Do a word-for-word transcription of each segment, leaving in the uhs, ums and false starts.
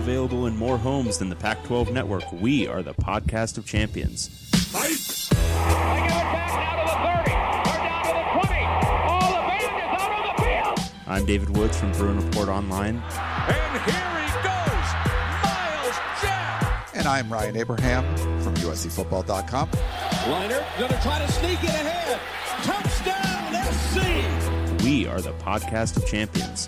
available in more homes than the Pac twelve network, we are the podcast of champions. They give it back now to the thirty, or down to the twenty. All the band is out on the field. I'm David Woods from Bruin Report Online. And here he goes, Miles Jack. And I'm Ryan Abraham from U S C football dot com. Liner going to try to sneak it ahead. Touchdown, S C. We are the podcast of champions.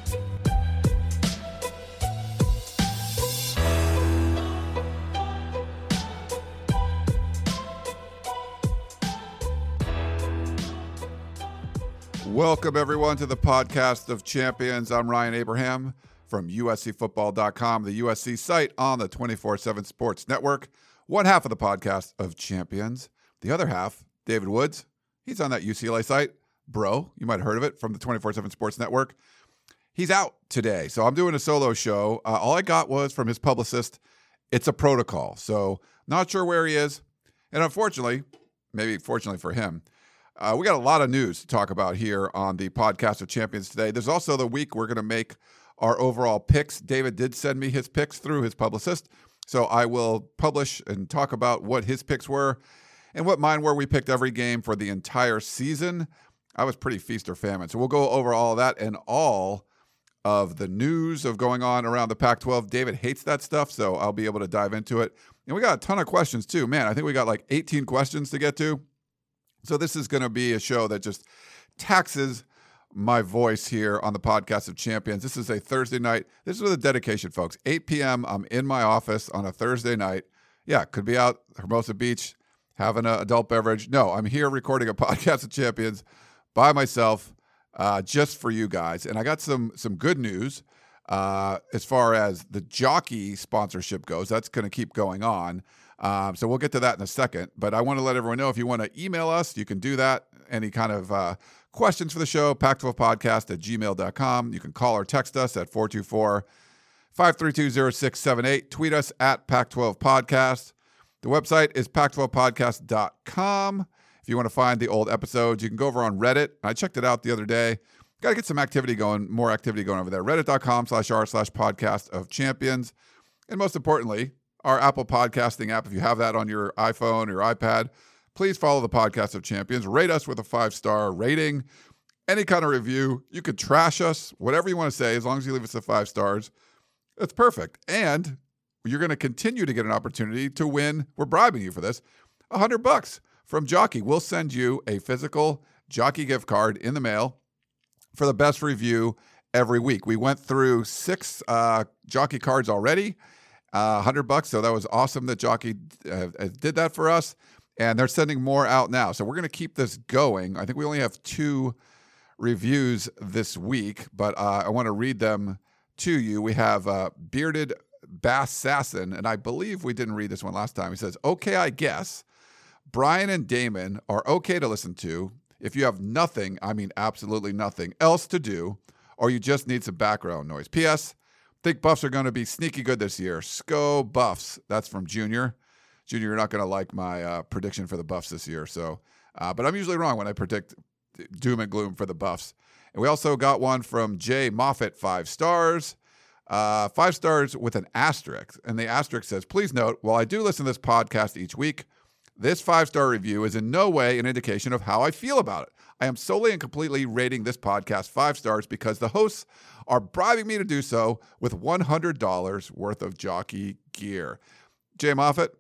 Welcome, everyone, to the podcast of champions. I'm Ryan Abraham from U S C football dot com, the U S C site on the twenty-four seven Sports Network. One half of the podcast of champions. The other half, David Woods, he's on that U C L A site. Bro, you might have heard of it, from the twenty-four seven Sports Network. He's out today, so I'm doing a solo show. Uh, all I got was from his publicist, it's a protocol. So not sure where he is. And unfortunately, maybe fortunately for him, Uh, we got a lot of news to talk about here on the podcast of champions today. There's also the week we're going to make our overall picks. David did send me his picks through his publicist, so I will publish and talk about what his picks were and what mine were. We picked every game for the entire season. I was pretty feast or famine, so we'll go over all of that and all of the news of going on around the Pac twelve. David hates that stuff, so I'll be able to dive into it. And we got a ton of questions too. Man, I think we got like eighteen questions to get to. So this is going to be a show that just taxes my voice here on the podcast of champions. This is a Thursday night. This is with a dedication, folks. eight p.m. I'm in my office on a Thursday night. Yeah, could be out Hermosa Beach having an adult beverage. No, I'm here recording a podcast of champions by myself, uh, just for you guys. And I got some some good news uh, as far as the jockey sponsorship goes. That's going to keep going on. Um, so we'll get to that in a second, but I want to let everyone know if you want to email us, you can do that. Any kind of uh, questions for the show, pac twelve podcast at gmail dot com. You can call or text us at four two four, five three two, zero six seven eight. Tweet us at Pac twelve podcast. The website is pac twelve podcast dot com. If you want to find the old episodes, you can go over on Reddit. I checked it out the other day. Got to get some activity going, more activity going over there. Reddit dot com slash r slash podcast of champions. And most importantly, our Apple podcasting app. If you have that on your iPhone or iPad, please follow the podcast of champions. Rate us with a five-star rating. Any kind of review. You could trash us, whatever you want to say, as long as you leave us the five stars. That's perfect. And you're going to continue to get an opportunity to win. We're bribing you for this. A hundred bucks from Jockey. We'll send you a physical Jockey gift card in the mail for the best review every week. We went through six uh, Jockey cards already. Uh, one hundred bucks, so that was awesome that Jockey uh, did that for us, and they're sending more out now. So we're going to keep this going. I think we only have two reviews this week, but uh, I want to read them to you. We have uh, Bearded Bass Sassin, and I believe we didn't read this one last time. He says, okay, I guess Brian and Damon are okay to listen to if you have nothing, I mean absolutely nothing else to do, or you just need some background noise. P S Think Buffs are going to be sneaky good this year. Sco Buffs. That's from Junior. Junior, you're not going to like my uh, prediction for the Buffs this year. So, uh, but I'm usually wrong when I predict doom and gloom for the Buffs. And we also got one from Jay Moffitt, five stars. Uh, five stars with an asterisk. And the asterisk says, please note, while I do listen to this podcast each week, this five-star review is in no way an indication of how I feel about it. I am solely and completely rating this podcast five stars because the hosts are bribing me to do so with one hundred dollars worth of Jockey gear. Jay Moffitt,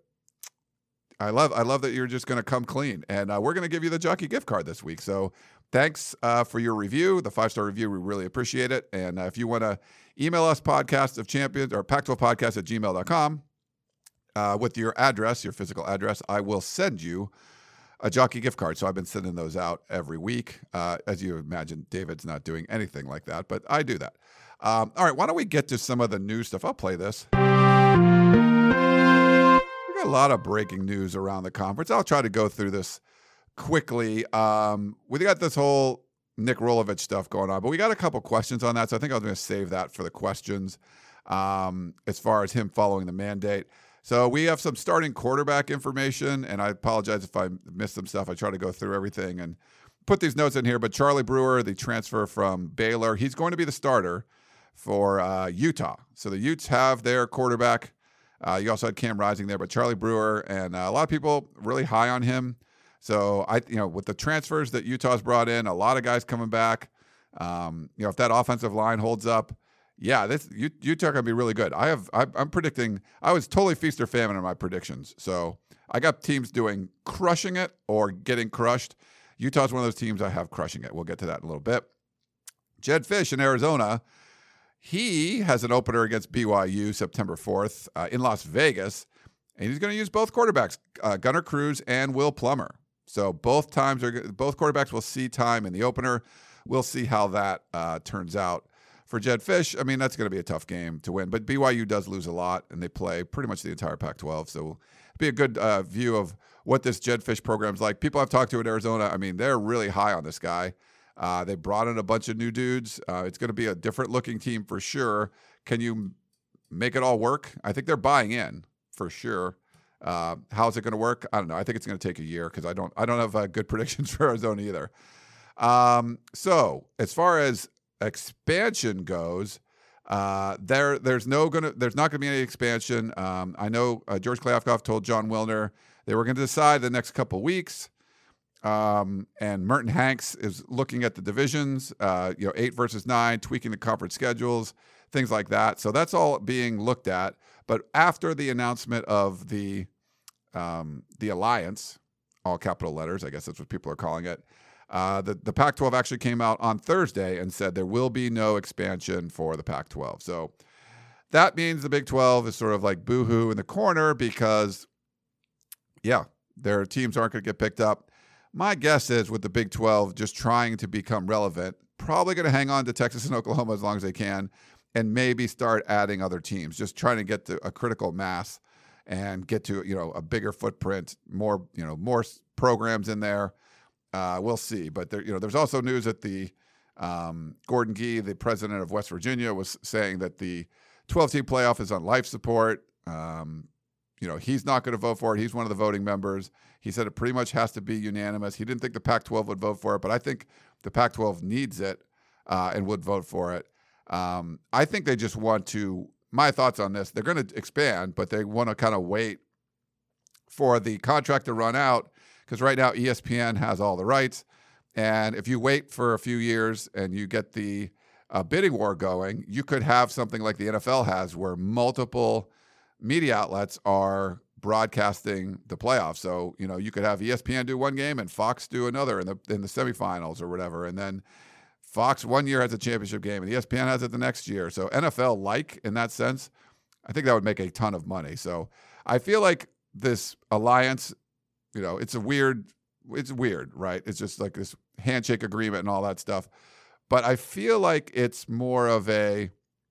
I love I love that you're just going to come clean. And uh, we're going to give you the Jockey gift card this week. So thanks uh, for your review, the five-star review. We really appreciate it. And uh, if you want to email us, podcast of champions or pac twelve podcast at gmail dot com uh, with your address, your physical address, I will send you a Jockey gift card. So I've been sending those out every week. Uh, as you imagine, David's not doing anything like that, but I do that. Um, all right, why don't we get to some of the news stuff? I'll play this. We got a lot of breaking news around the conference. I'll try to go through this quickly. Um, we got this whole Nick Rolovich stuff going on, but we got a couple questions on that, so I think I was going to save that for the questions um, as far as him following the mandate. So we have some starting quarterback information, and I apologize if I missed some stuff. I try to go through everything and put these notes in here, but Charlie Brewer, the transfer from Baylor, he's going to be the starter for uh, Utah. So the Utes have their quarterback. Uh, you also had Cam Rising there, but Charlie Brewer, and uh, a lot of people really high on him. So I, you know, with the transfers that Utah's brought in, a lot of guys coming back. Um, you know, if that offensive line holds up, yeah, this Utah going to be really good. I have, I, I'm predicting. I was totally feast or famine in my predictions. So I got teams doing crushing it or getting crushed. Utah's one of those teams I have crushing it. We'll get to that in a little bit. Jedd Fisch in Arizona. He has an opener against B Y U September fourth uh, in Las Vegas, and he's going to use both quarterbacks, uh, Gunnar Cruz and Will Plummer. So both times are both quarterbacks will see time in the opener. We'll see how that uh, turns out for Jedd Fisch. I mean, that's going to be a tough game to win, but B Y U does lose a lot, and they play pretty much the entire Pac twelve. So it'll be a good uh, view of what this Jedd Fisch program's like. People I've talked to in Arizona, I mean, they're really high on this guy. Uh, they brought in a bunch of new dudes. Uh, it's going to be a different looking team for sure. Can you make it all work? I think they're buying in for sure. Uh, how's it going to work? I don't know. I think it's going to take a year because I don't. I don't have uh, good predictions for Arizona either. Um, so as far as expansion goes, uh, there there's no gonna there's not going to be any expansion. Um, I know uh, George Kliavkoff told John Wilner they were going to decide the next couple weeks. Um, and Merton Hanks is looking at the divisions, uh, you know, eight versus nine, tweaking the conference schedules, things like that. So that's all being looked at. But after the announcement of the um, the alliance, all capital letters, I guess that's what people are calling it, uh, the, the Pac twelve actually came out on Thursday and said there will be no expansion for the Pac twelve. So that means the Big twelve is sort of like boo-hoo in the corner because, yeah, their teams aren't going to get picked up. My guess is with the Big twelve just trying to become relevant, probably going to hang on to Texas and Oklahoma as long as they can and maybe start adding other teams, just trying to get to a critical mass and get to, you know, a bigger footprint, more, you know, more programs in there. Uh, we'll see. But there, you know, there's also news that the um, Gordon Gee, the president of West Virginia, was saying that the twelve-team playoff is on life support. Um, you know, he's not going to vote for it. He's one of the voting members. He said it pretty much has to be unanimous. He didn't think the Pac twelve would vote for it, but I think the Pac twelve needs it uh, and would vote for it. Um, I think they just want to, my thoughts on this, they're going to expand, but they want to kind of wait for the contract to run out because right now E S P N has all the rights. And if you wait for a few years and you get the uh, bidding war going, you could have something like the N F L has where multiple media outlets are broadcasting the playoffs. So, you know, you could have E S P N do one game and Fox do another in the in the semifinals or whatever. And then Fox one year has a championship game and E S P N has it the next year. So N F L-like in that sense, I think that would make a ton of money. So I feel like this alliance, you know, it's a weird, it's weird, right? It's just like this handshake agreement and all that stuff. But I feel like it's more of a,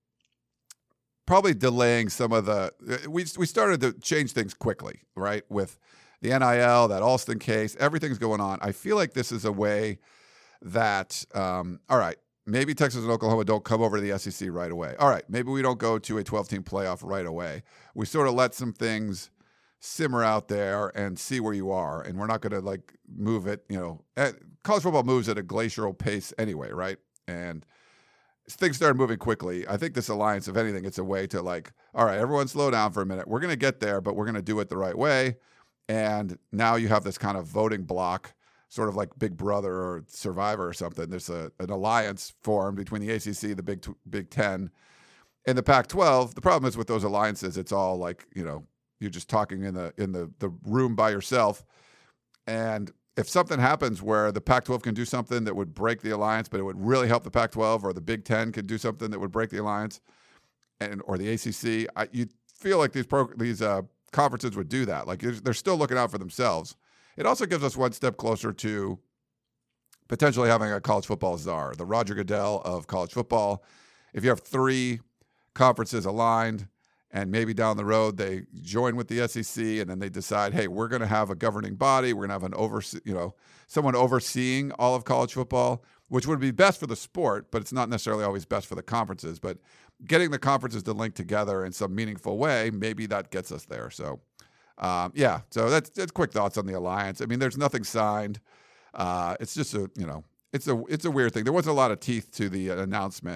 probably delaying some of the we we started to change things quickly, right? With the N I L, that Alston case, everything's going on. I feel like this is a way that um, all right, maybe Texas and Oklahoma don't come over to the S E C right away. All right, maybe we don't go to a twelve-team playoff right away. We sort of let some things simmer out there and see where you are, and we're not going to like move it. You know, at, college football moves at a glacial pace anyway, right? And things started moving quickly. I think this alliance, if anything, it's a way to like, all right, everyone slow down for a minute. We're going to get there, but we're going to do it the right way. And now you have this kind of voting block, sort of like Big Brother or Survivor or something. There's a, an alliance formed between the A C C, the Big Big Ten, and the Pac twelve. The problem is with those alliances, it's all like, you know, you're just talking in the in the, the room by yourself. And if something happens where the Pac twelve can do something that would break the alliance, but it would really help the Pac twelve, or the Big Ten could do something that would break the alliance, and or the A C C, I, you feel like these pro, these uh, conferences would do that. Like they're still looking out for themselves. It also gives us one step closer to potentially having a college football czar, the Roger Goodell of college football. If you have three conferences aligned, and maybe down the road they join with the S E C, and then they decide, hey, we're going to have a governing body. We're going to have an overse- you know, someone overseeing all of college football, which would be best for the sport, but it's not necessarily always best for the conferences. But getting the conferences to link together in some meaningful way, maybe that gets us there. So, um, yeah. So that's, that's quick thoughts on the alliance. I mean, there's nothing signed. Uh, it's just a, you know, it's a it's a weird thing. There wasn't a lot of teeth to the announcement.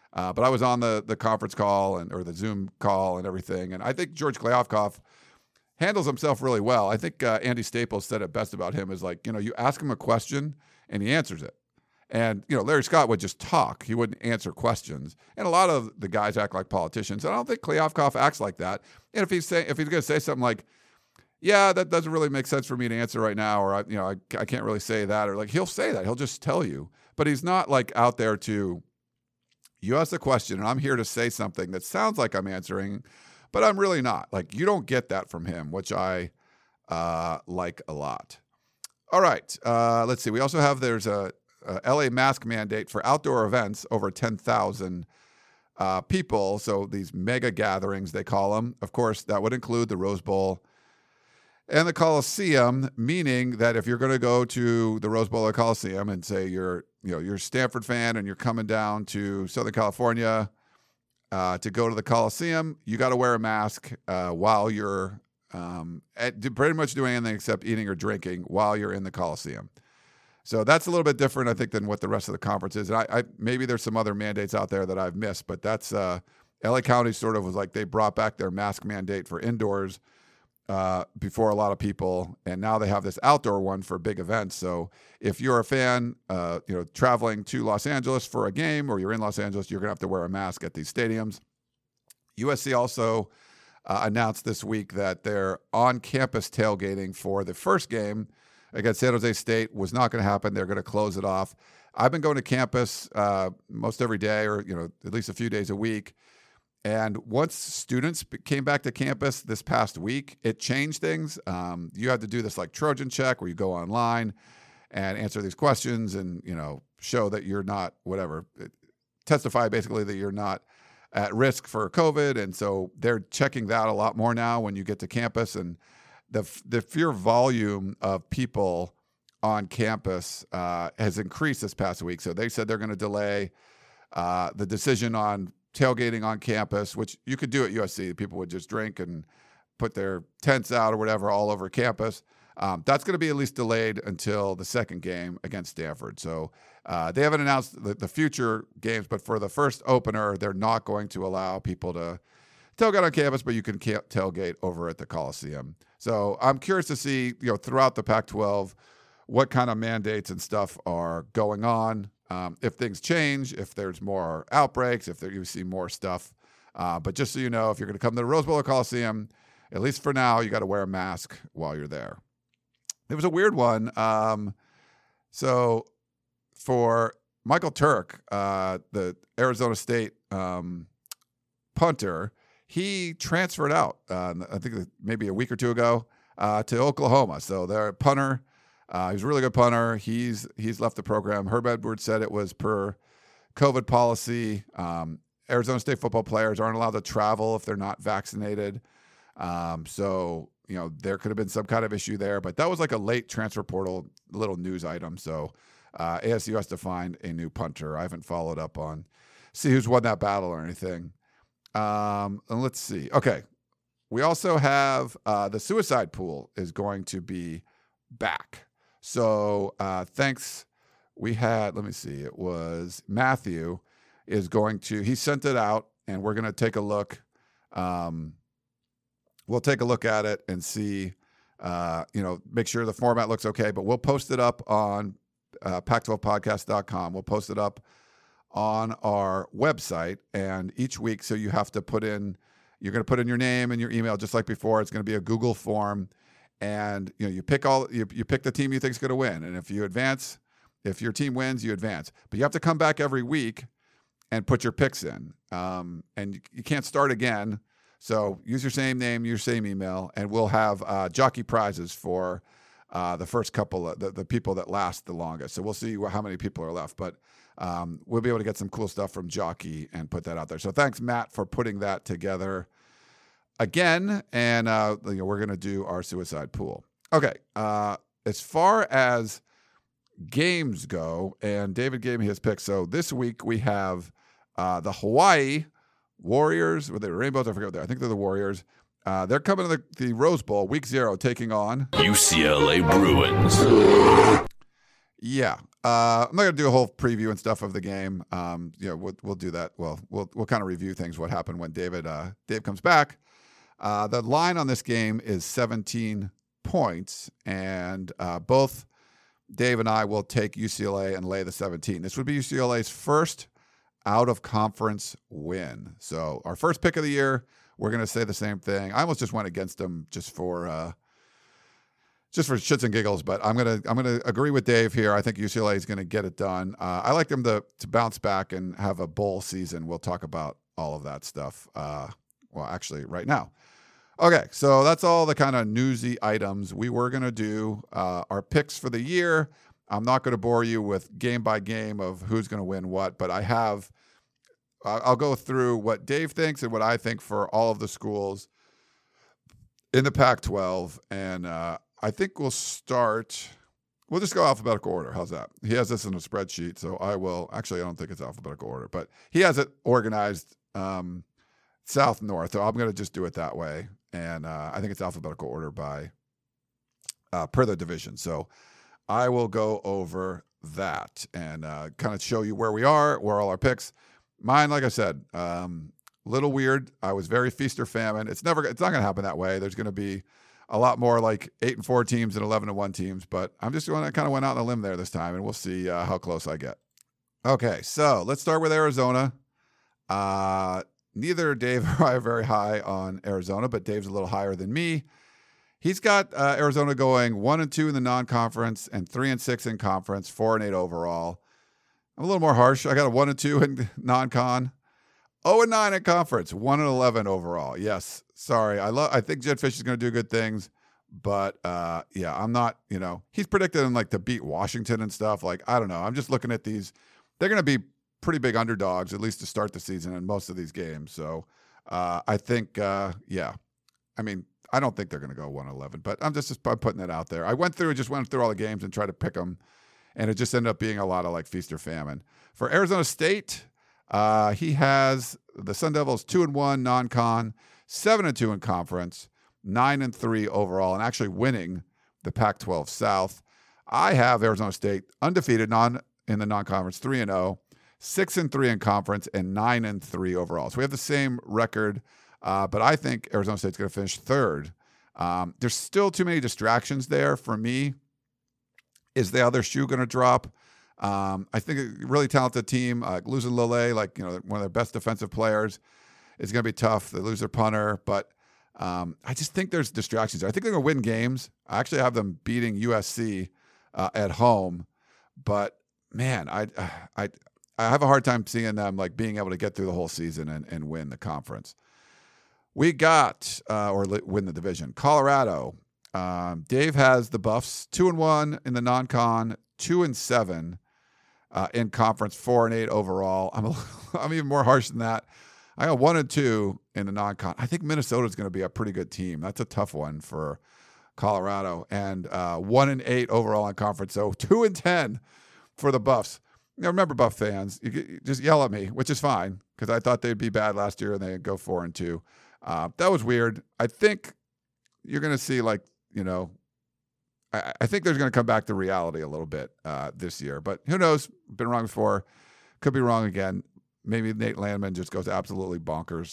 Uh, but I was on the the conference call and or the Zoom call and everything, and I think George Kliavkoff handles himself really well. I think uh, Andy Staples said it best about him is like, you know, you ask him a question and he answers it. And, you know, Larry Scott would just talk. He wouldn't answer questions. And a lot of the guys act like politicians. And I don't think Kliavkoff acts like that. And if he's say, if he's going to say something like, yeah, that doesn't really make sense for me to answer right now, or, I, you know, I, I can't really say that, or like, he'll say that. He'll just tell you. But he's not like out there to, you ask the question and I'm here to say something that sounds like I'm answering, but I'm really not. Like, you don't get that from him, which I uh, like a lot. All right. Uh, let's see. We also have, there's a, a L A mask mandate for outdoor events over ten thousand uh, people. So these mega gatherings, they call them. Of course, that would include the Rose Bowl and the Coliseum, meaning that if you're going to go to the Rose Bowl or Coliseum and say you're, you know, you're a Stanford fan and you're coming down to Southern California, Uh, to go to the Coliseum, you got to wear a mask uh, while you're um, at, pretty much doing anything except eating or drinking while you're in the Coliseum. So that's a little bit different, I think, than what the rest of the conference is. And I, I maybe there's some other mandates out there that I've missed, but that's uh, L A County sort of was like they brought back their mask mandate for indoors uh, before a lot of people, and now they have this outdoor one for big events. So if you're a fan, uh, you know, traveling to Los Angeles for a game, or you're in Los Angeles, you're going to have to wear a mask at these stadiums. U S C also uh, announced this week that their on-campus tailgating for the first game against San Jose State was not going to happen. They're going to close it off. I've been going to campus uh, most every day, or you know, at least a few days a week. And once students came back to campus this past week, it changed things. Um, you had to do this like Trojan check where you go online and answer these questions and, you know, show that you're not whatever, testify basically that you're not at risk for COVID. And so they're checking that a lot more now when you get to campus. And the, the sheer volume of people on campus uh, has increased this past week. So they said they're going to delay uh, the decision on tailgating on campus, which you could do at U S C. People would just drink and put their tents out or whatever all over campus. Um, that's going to be at least delayed until the second game against Stanford. So uh, they haven't announced the, the future games, but for the first opener, they're not going to allow people to tailgate on campus, but you can tailgate over at the Coliseum. So I'm curious to see, you know, throughout the Pac twelve, what kind of mandates and stuff are going on. Um, if things change, if there's more outbreaks, if there, you see more stuff. Uh, but just so you know, if you're going to come to the Rose Bowl or Coliseum, at least for now, you got to wear a mask while you're there. It was a weird one. Um, so for Michael Turk, uh, the Arizona State um, punter, he transferred out, uh, I think maybe a week or two ago, uh, to Oklahoma. So their punter, Uh, he's a really good punter. He's he's left the program. Herb Edwards said it was per COVID policy. Um, Arizona State football players aren't allowed to travel if they're not vaccinated. Um, so, you know, there could have been some kind of issue there. But that was like a late transfer portal little news item. So uh, A S U has to find a new punter. I haven't followed up on, see who's won that battle or anything. Um, and let's see. Okay. We also have uh, the suicide pool is going to be back. So uh, thanks. We had, let me see, it was Matthew is going to, he sent it out and we're going to take a look. Um, we'll take a look at it and see, uh, you know, make sure the format looks okay, but we'll post it up on uh, pac twelve podcast dot com. We'll post it up on our website, and each week, so you have to put in, you're going to put in your name and your email just like before. It's going to be a Google form. And you know, you pick all you, you pick the team you think is going to win, and if you advance, if your team wins, you advance. But you have to come back every week and put your picks in, um, and you, you can't start again. So use your same name, your same email, and we'll have uh, jockey prizes for uh, the first couple of the, the people that last the longest. So we'll see how many people are left, but um, we'll be able to get some cool stuff from Jockey and put that out there. So thanks, Matt, for putting that together again, and uh, you know, we're going to do our suicide pool. Okay, uh, as far as games go, and David gave me his pick. So this week we have uh, the Hawaii Warriors, or the Rainbows, I forget what they're, I think they're the Warriors. Uh, they're coming to the, the Rose Bowl, week zero, taking on U C L A Bruins. Yeah, Uh, I'm not going to do a whole preview and stuff of the game. Um, you know, we'll, we'll do that. Well, we'll we'll kind of review things, what happened when David uh, Dave comes back. Uh, the line on this game is seventeen points, and uh, both Dave and I will take U C L A and lay the seventeen. This would be U C L A's first out-of-conference win. So our first pick of the year, we're going to say the same thing. I almost just went against them just for uh, just for shits and giggles, but I'm gonna I'm gonna agree with Dave here. I think U C L A is going to get it done. Uh, I like them to to bounce back and have a bowl season. We'll talk about all of that stuff. Uh, well, actually, right now. Okay, so that's all the kind of newsy items. We were going to do uh, our picks for the year. I'm not going to bore you with game by game of who's going to win what, but I have, I'll go through what Dave thinks and what I think for all of the schools in the Pac twelve. And uh, I think we'll start, we'll just go alphabetical order. How's that? He has this in a spreadsheet, so I will, actually, I don't think it's alphabetical order, but he has it organized um, south-north, so I'm going to just do it that way. And uh, I think it's alphabetical order by uh, per the division. So I will go over that and uh, kind of show you where we are, where all our picks. Mine, like I said, um, little weird. I was very feast or famine. It's never, it's not going to happen that way. There's going to be a lot more like eight and four teams and eleven and one teams. But I'm just going to kind of went out on a limb there this time, and we'll see uh, how close I get. Okay, so let's start with Arizona. Uh, neither Dave or I are very high on Arizona, but Dave's a little higher than me. He's got uh, Arizona going one and two in the non-conference and three and six in conference, four and eight overall. I'm a little more harsh. I got a one and two in non-con, oh and nine in conference, one and eleven overall. Yes, sorry. I love. I think Jedd Fisch is going to do good things, but uh, yeah, I'm not. You know, he's predicted him like to beat Washington and stuff. Like I don't know. I'm just looking at these. They're going to be pretty big underdogs at least to start the season in most of these games. So uh, I think, uh, yeah. I mean. I don't think they're going to go one and eleven, but I'm just, just I'm putting it out there. I went through and just went through all the games and tried to pick them, and it just ended up being a lot of like feast or famine. For Arizona State, uh, he has the Sun Devils two and one non-con, seven and two in conference, nine and three overall, and actually winning the Pac twelve South. I have Arizona State undefeated non in the non-conference, three and zero, six and three in conference, and nine and three overall. So we have the same record. Uh, but I think Arizona State's going to finish third. Um, there's still too many distractions there for me. Is the other shoe going to drop? Um, I think a really talented team, uh, losing Lole, like you know, one of their best defensive players, is going to be tough. They lose their punter, but um, I just think there's distractions. I think they're going to win games. I actually have them beating U S C uh, at home, but man, I I I have a hard time seeing them like being able to get through the whole season and, and win the conference. We got, uh, or li- win the division, Colorado. Um, Dave has the Buffs, two and one in the non-con, two and seven uh, in conference, four and eight overall. I'm a, I'm even more harsh than that. I got one and two in the non-con. I think Minnesota's going to be a pretty good team. That's a tough one for Colorado, and uh, one and eight overall in conference. So two and ten for the Buffs. Now remember, Buff fans, you, you just yell at me, which is fine because I thought they'd be bad last year and they go four and two. Uh, that was weird. I think you're going to see, like, you know, I, I think there's going to come back to reality a little bit uh, this year. But who knows? Been wrong before. Could be wrong again. Maybe Nate Landman just goes absolutely bonkers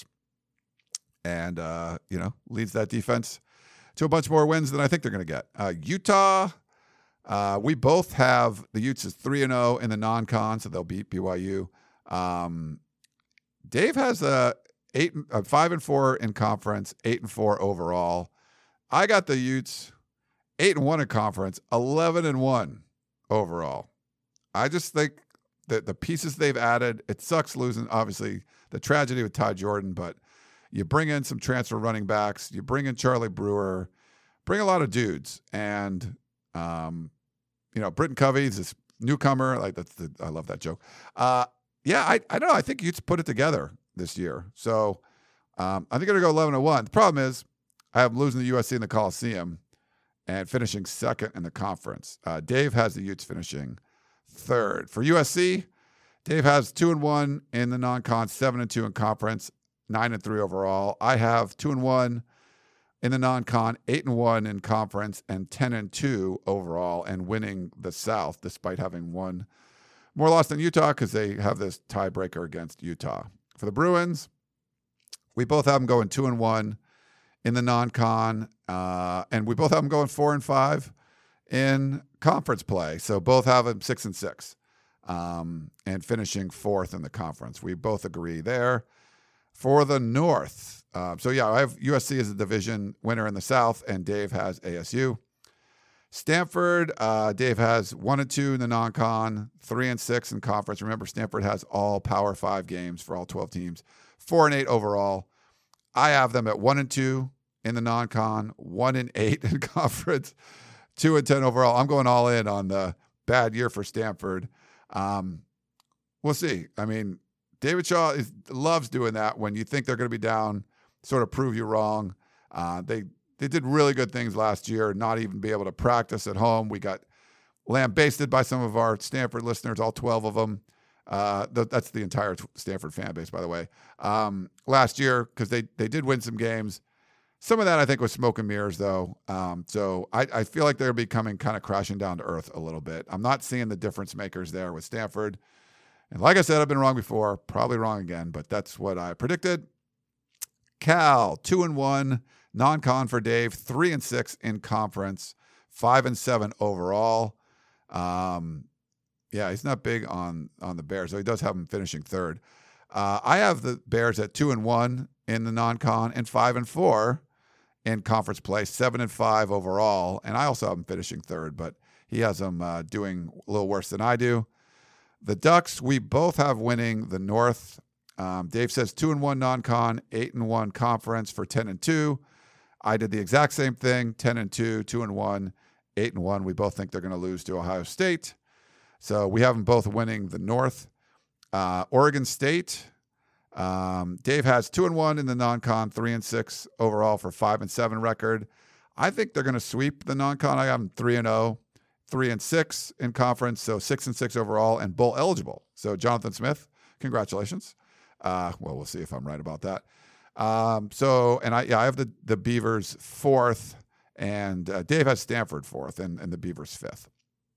and, uh, you know, leads that defense to a bunch more wins than I think they're going to get. Uh, Utah, uh, we both have the Utes as three and oh in the non-con, so they'll beat B Y U. Um, Dave has a Eight, uh, five and four in conference, eight and four overall. I got the Utes eight and one in conference, eleven and one overall. I just think that the pieces they've added, it sucks losing, obviously, the tragedy with Ty Jordan, but you bring in some transfer running backs, you bring in Charlie Brewer, bring a lot of dudes, and um, you know, Britton Covey's this newcomer, like that's the, I love that joke. Uh, yeah, I I don't know. I think Utes put it together this year. So um, I think I'm going to go eleven and one. The problem is I have them losing to U S C in the Coliseum and finishing second in the conference. Uh, Dave has the Utes finishing third. For U S C, Dave has two and one in the non-con, seven and two in conference, nine and three overall. I have two and one in the non-con, eight and one in conference, and ten and two overall, and winning the South despite having one more loss than Utah because they have this tiebreaker against Utah. For the Bruins, we both have them going two and one in the non-con, uh, and we both have them going four and five in conference play. So both have them six and six, um, and finishing fourth in the conference. We both agree there. For the North, uh, so yeah, I have U S C as a division winner in the South, and Dave has A S U. Stanford, uh, Dave has one and two in the non-con, three and six in conference. Remember, Stanford has all Power Five games for all twelve teams, four and eight overall. I have them at one and two in the non-con, one and eight in conference, two and ten overall. I'm going all in on the bad year for Stanford. Um, we'll see. I mean, David Shaw is, loves doing that when you think they're going to be down, sort of prove you wrong. Uh, they they did really good things last year, not even be able to practice at home. We got lambasted by some of our Stanford listeners, all twelve of them. Uh, th- that's the entire Stanford fan base, by the way, um, last year, because they, they did win some games. Some of that, I think, was smoke and mirrors, though. Um, so I, I feel like they're becoming kind of crashing down to earth a little bit. I'm not seeing the difference makers there with Stanford. And like I said, I've been wrong before, probably wrong again, but that's what I predicted. Cal, two and one, non-con for Dave, three and six in conference, five and seven overall. Um, yeah, he's not big on on the Bears, so he does have them finishing third. Uh, I have the Bears at two and one in the non-con and five and four in conference play, seven and five overall, and I also have them finishing third, but he has them uh, doing a little worse than I do. The Ducks, we both have winning the North. Um, Dave says two and one non-con, eight and one conference for ten and two. I did the exact same thing, ten and two, two and one, eight and one. We both think they're going to lose to Ohio State. So we have them both winning the North. Uh, Oregon State, um, Dave has two and one in the non-con, three and six overall for five and seven record. I think they're going to sweep the non-con. I have them three and zero. Three and six in conference, so six and six overall, and bowl eligible. So Jonathan Smith, congratulations. Uh, well, we'll see if I'm right about that. Um, so, and I, yeah, I have the the Beavers fourth, and uh, Dave has Stanford fourth, and, and the Beavers fifth.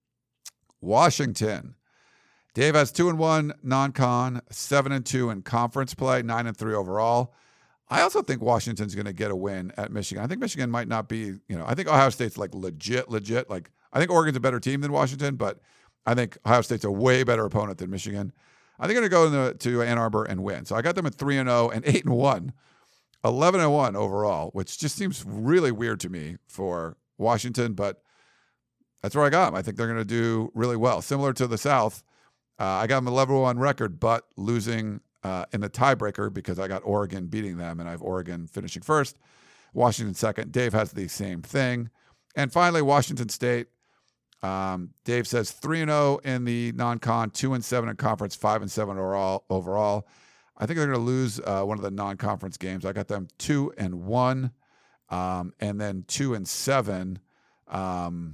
Washington, Dave has two and one non-con, seven and two in conference play, nine and three overall. I also think Washington's going to get a win at Michigan. I think Michigan might not be, you know, I think Ohio State's like legit, legit, like. I think Oregon's a better team than Washington, but I think Ohio State's a way better opponent than Michigan. I think they're going to go to Ann Arbor and win. So I got them at three and oh and eight and one, eleven and one overall, which just seems really weird to me for Washington, but that's where I got them. I think they're going to do really well. Similar to the South, uh, I got them eleven and one record, but losing uh, in the tiebreaker because I got Oregon beating them, and I have Oregon finishing first, Washington second. Dave has the same thing. And finally, Washington State. Um, Dave says three and zero in the non-con, two and seven in conference, five and seven overall. Overall, I think they're going to lose uh, one of the non-conference games. I got them two and one, um, and then two and seven um,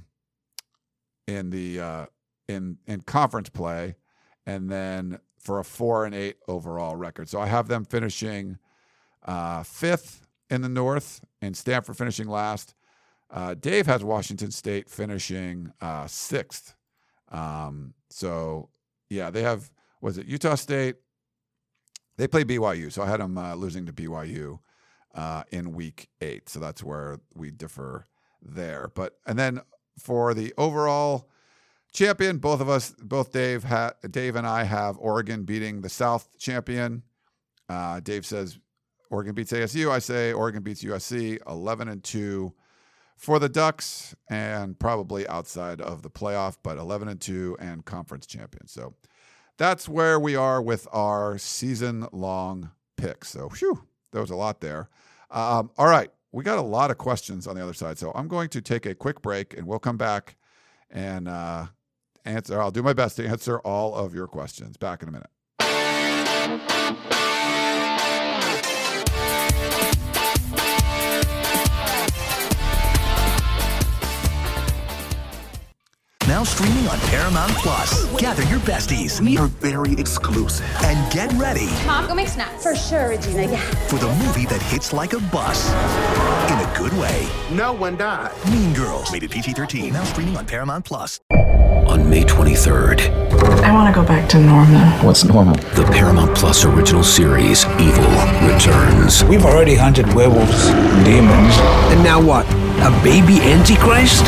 in the uh, in in conference play, and then for a four and eight overall record. So I have them finishing uh, fifth in the North, and Stanford finishing last. Uh, Dave has Washington State finishing uh, sixth. Um, so, yeah, they have, was it Utah State? They play B Y U. So I had them uh, losing to B Y U uh, in week eight. So that's where we differ there. But, and then for the overall champion, both of us, both Dave, ha- Dave and I have Oregon beating the South champion. Uh, Dave says Oregon beats A S U. I say Oregon beats U S C, eleven and two. For the Ducks, and probably outside of the playoff, but eleven and two and conference champion. So that's where we are with our season-long picks. So, whew, there was a lot there. Um, all right, we got a lot of questions on the other side. So I'm going to take a quick break, and we'll come back and uh, answer. I'll do my best to answer all of your questions. Back in a minute. Now streaming on Paramount Plus. Gather your besties. We are very exclusive. And get ready. Mom, go make snacks. For sure, Regina, yeah. For the movie that hits like a bus. In a good way. No one died. Mean Girls. Rated P G thirteen. Now streaming on Paramount Plus. On May twenty-third. I want to go back to normal. What's normal? The Paramount Plus original series, Evil, returns. We've already hunted werewolves and demons. And now what? A baby Antichrist?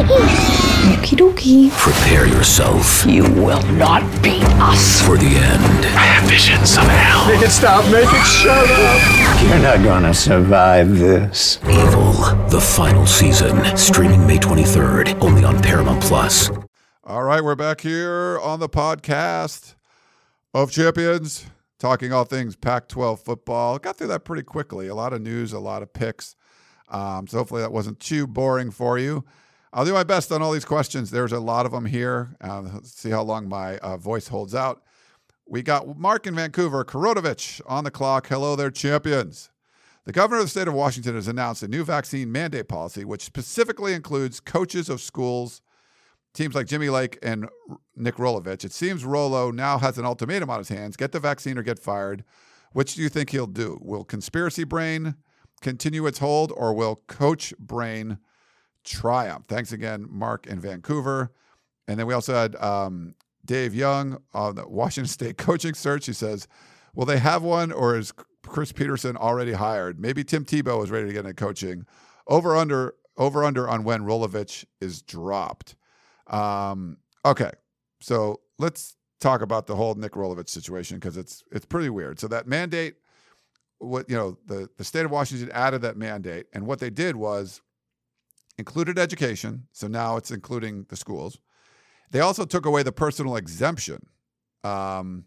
Okie dokie. Prepare yourself. You will not beat us. For the end. I have visions of hell. Make it stop, make it shut up. You're not gonna survive this. Evil, the final season. Streaming May twenty-third. Only on Paramount Plus. All right, we're back here on the podcast of Champions, talking all things Pac twelve football. Got through that pretty quickly. A lot of news, a lot of picks. Um, so hopefully that wasn't too boring for you. I'll do my best on all these questions. There's a lot of them here. Uh, let's see how long my uh, voice holds out. We got Mark in Vancouver, Korotovich on the clock. Hello there, champions. The governor of the state of Washington has announced a new vaccine mandate policy, which specifically includes coaches of schools, teams like Jimmy Lake and Nick Rolovich. It seems Rolo now has an ultimatum on his hands. Get the vaccine or get fired. Which do you think he'll do? Will conspiracy brain continue its hold, or will coach brain triumph? Thanks again, Mark in Vancouver. And then we also had um, Dave Young on the Washington State coaching search. He says, will they have one, or is Chris Peterson already hired? Maybe Tim Tebow is ready to get into coaching. Over under, over under on when Rolovich is dropped. Um, okay, so let's talk about the whole Nick Rolovich situation, because it's it's pretty weird. So that mandate, what you know, the, the state of Washington added that mandate, and what they did was included education. So now it's including the schools. They also took away the personal exemption. Um,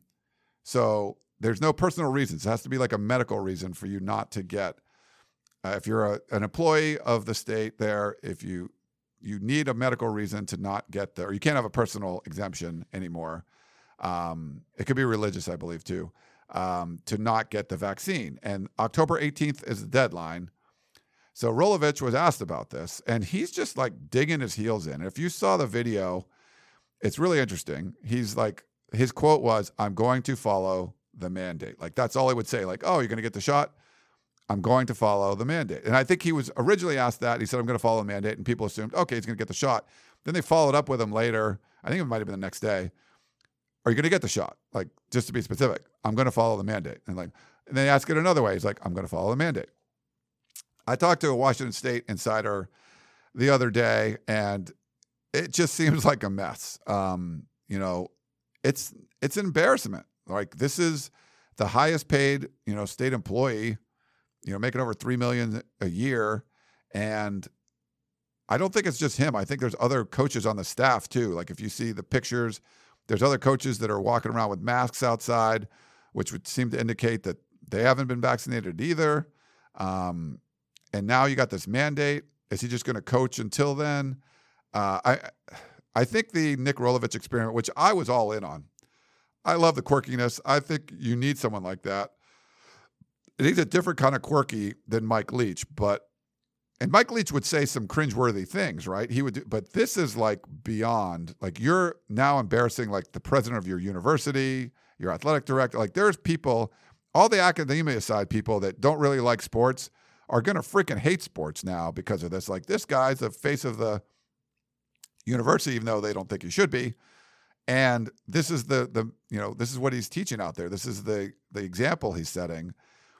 so there's no personal reasons. It has to be like a medical reason for you not to get. Uh, if you're a, an employee of the state there, if you you need a medical reason to not get there, or you can't have a personal exemption anymore. Um, it could be religious, I believe, too, um, to not get the vaccine. And October eighteenth is the deadline. So Rolovich was asked about this, and he's just like digging his heels in. If you saw the video, it's really interesting. He's like, his quote was, "I'm going to follow the mandate." Like, that's all he would say. Like, oh, you're going to get the shot? I'm going to follow the mandate. And I think he was originally asked that. He said, I'm going to follow the mandate. And people assumed, okay, he's going to get the shot. Then they followed up with him later. I think it might have been the next day. Are you going to get the shot? Like, just to be specific, I'm going to follow the mandate. And like, and they ask it another way. He's like, I'm going to follow the mandate. I talked to a Washington State insider the other day, and it just seems like a mess. Um, you know, it's it's an embarrassment. Like, this is the highest paid, you know, state employee, you know, making over three million dollars a year. And I don't think it's just him. I think there's other coaches on the staff too. Like, if you see the pictures, there's other coaches that are walking around with masks outside, which would seem to indicate that they haven't been vaccinated either. Um, and now you got this mandate. Is he just going to coach until then? Uh, I I think the Nick Rolovich experiment, which I was all in on. I love the quirkiness. I think you need someone like that. He's a different kind of quirky than Mike Leach, but and Mike Leach would say some cringeworthy things, right? He would, do, but this is like beyond. Like, you're now embarrassing like the president of your university, your athletic director. Like, there's people, all the academia side people that don't really like sports are going to freaking hate sports now because of this. Like, this guy's the face of the university, even though they don't think he should be. And this is the the you know this is what he's teaching out there. This is the the example he's setting.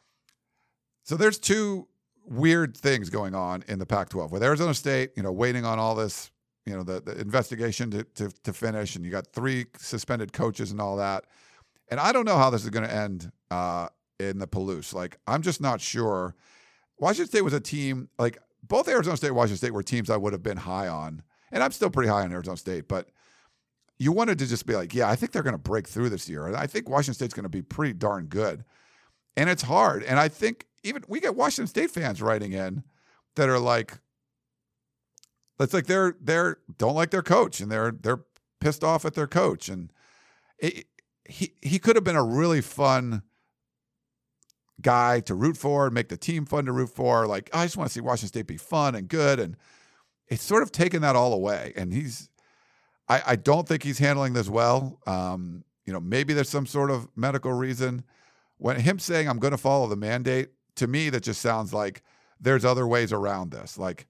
So there's two weird things going on in the Pac twelve with Arizona State, you know, waiting on all this, you know, the, the investigation to, to to finish, and you got three suspended coaches and all that. And I don't know how this is going to end uh, in the Palouse. Like, I'm just not sure. Washington State was a team, like both Arizona State and Washington State were teams I would have been high on. And I'm still pretty high on Arizona State, but you wanted to just be like, yeah, I think they're going to break through this year. And I think Washington State's going to be pretty darn good. And it's hard. And I think even we get Washington State fans writing in that are like, it's like they're they're don't like their coach, and they're they're pissed off at their coach. And it, he he could have been a really fun guy to root for and make the team fun to root for. Like, I just want to see Washington State be fun and good. And it's sort of taken that all away. And he's I, I don't think he's handling this well. Um, you know, maybe there's some sort of medical reason. When him saying I'm going to follow the mandate, to me, that just sounds like there's other ways around this. Like,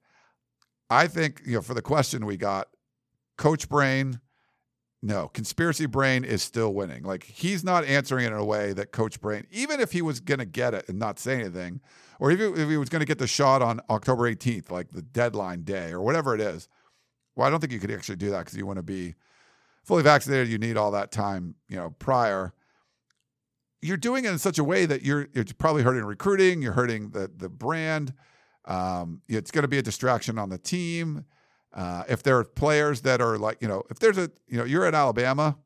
I think, you know, for the question we got, Coach Brain, no, Conspiracy Brain is still winning. Like, he's not answering it in a way that Coach Brain, even if he was going to get it and not say anything, or even if he was going to get the shot on October eighteenth, like the deadline day or whatever it is. Well, I don't think you could actually do that because you want to be fully vaccinated. You need all that time, you know, prior. You're doing it in such a way that you're, you're probably hurting recruiting. You're hurting the, the brand. Um, it's going to be a distraction on the team. Uh, if there are players that are like, you know, if there's a, you know, you're at Alabama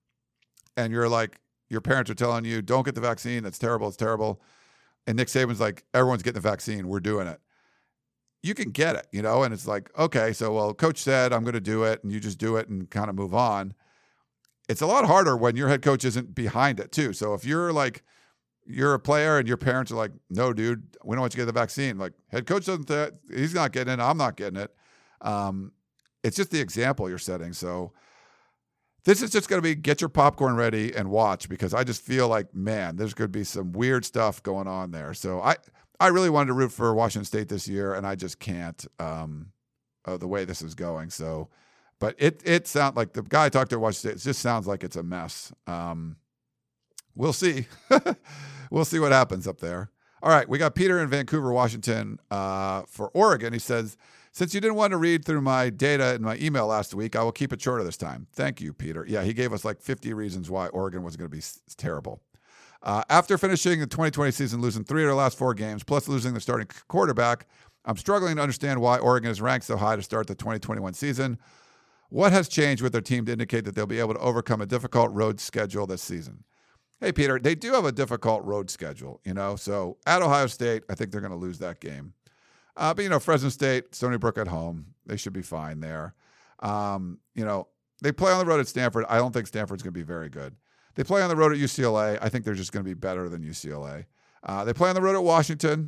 and you're like, your parents are telling you, don't get the vaccine. That's terrible. It's terrible. And Nick Saban's like, everyone's getting the vaccine. We're doing it. You can get it, you know, and it's like, okay, so, well, coach said I'm going to do it, and you just do it and kind of move on. It's a lot harder when your head coach isn't behind it too. So if you're like, you're a player and your parents are like, no, dude, we don't want you to get the vaccine. Like, head coach doesn't, th- he's not getting it. I'm not getting it. Um, it's just the example you're setting. So this is just going to be get your popcorn ready and watch, because I just feel like, man, there's going to be some weird stuff going on there. So I, I really wanted to root for Washington State this year, and I just can't, um, uh, the way this is going. So, but it, it sounds like the guy I talked to at Washington State, it just sounds like it's a mess. Um, we'll see. We'll see what happens up there. All right. We got Peter in Vancouver, Washington, uh, for Oregon. He says, since you didn't want to read through my data in my email last week, I will keep it shorter this time. Thank you, Peter. Yeah, he gave us like fifty reasons why Oregon was going to be s- terrible. Uh, after finishing the twenty twenty season, losing three of their last four games, plus losing the starting quarterback, I'm struggling to understand why Oregon is ranked so high to start the twenty twenty-one season. What has changed with their team to indicate that they'll be able to overcome a difficult road schedule this season? Hey, Peter, they do have a difficult road schedule, you know. So at Ohio State, I think they're going to lose that game. Uh, but, you know, Fresno State, Stony Brook at home, they should be fine there. Um, you know, they play on the road at Stanford. I don't think Stanford's going to be very good. They play on the road at U C L A. I think they're just going to be better than U C L A. Uh, they play on the road at Washington.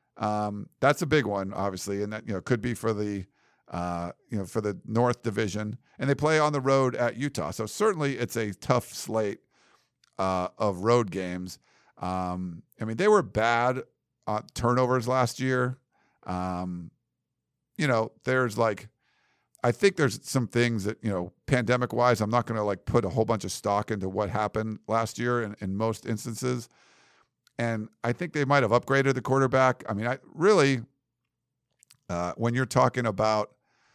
Um, that's a big one, obviously, and that, you know, could be for the, uh, you know, for the North Division. And they play on the road at Utah. So certainly it's a tough slate uh, of road games. Um, I mean, they were bad uh, turnovers last year. Um, you know, there's like, I think there's some things that, you know, pandemic wise, I'm not going to like put a whole bunch of stock into what happened last year in, in most instances. And I think they might have upgraded the quarterback. I mean, I really, uh, when you're talking about,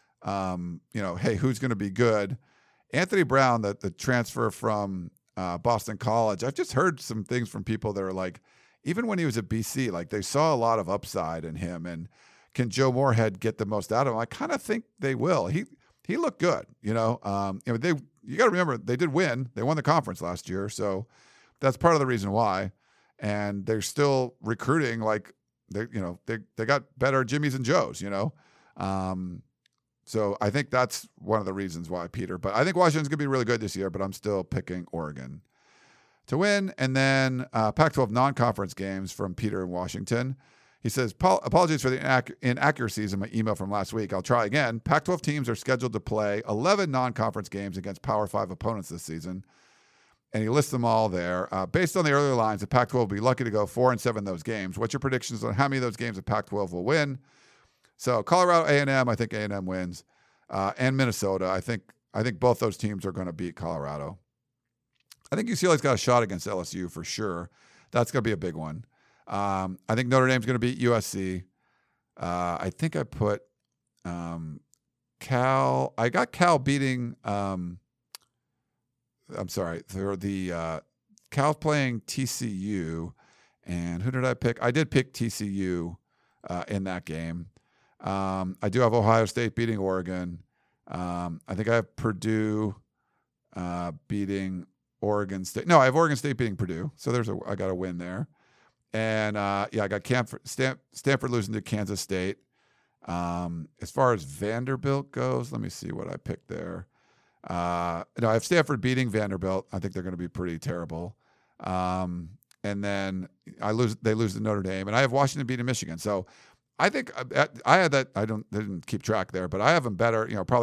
um, you know, hey, who's going to be good? Anthony Brown, the, the transfer from uh, Boston College, I've just heard some things from people that are like, even when he was at B C, like they saw a lot of upside in him. And can Joe Moorhead get the most out of him? I kind of think they will. He he looked good, you know. Um, you know, they you got to remember they did win. They won the conference last year, so that's part of the reason why. And they're still recruiting like they, you know, they they got better Jimmys and Joes, you know. Um, so I think that's one of the reasons why, Peter. But I think Washington's gonna be really good this year. But I'm still picking Oregon to win. And then uh, Pac twelve non-conference games from Peter in Washington. He says, apologies for the inac- inaccuracies in my email from last week. I'll try again. Pac twelve teams are scheduled to play eleven non-conference games against Power five opponents this season. And he lists them all there. Uh, based on the earlier lines, the Pac twelve will be lucky to go four and seven in those games. What's your predictions on how many of those games the Pac twelve will win? So Colorado, A and M, I think A and M wins. Uh, and Minnesota, I think I think both those teams are going to beat Colorado. I think U C L A's got a shot against L S U for sure. That's going to be a big one. Um, I think Notre Dame's going to beat U S C. Uh, I think I put um, Cal. I got Cal beating. Um, I'm sorry, for the uh, Cal playing T C U, and who did I pick? I did pick T C U uh, in that game. Um, I do have Ohio State beating Oregon. Um, I think I have Purdue uh, beating Oregon State. No, I have Oregon State beating Purdue. So there's a I got a win there. And uh, yeah, I got Camford, Stan, Stanford losing to Kansas State. Um, as far as Vanderbilt goes, let me see what I picked there. Uh, no, I have Stanford beating Vanderbilt. I think they're going to be pretty terrible. Um, and then I lose. They lose to Notre Dame, and I have Washington beating Michigan. So I think I, I had that. I don't didn't keep track there, but I have them better. You know, probably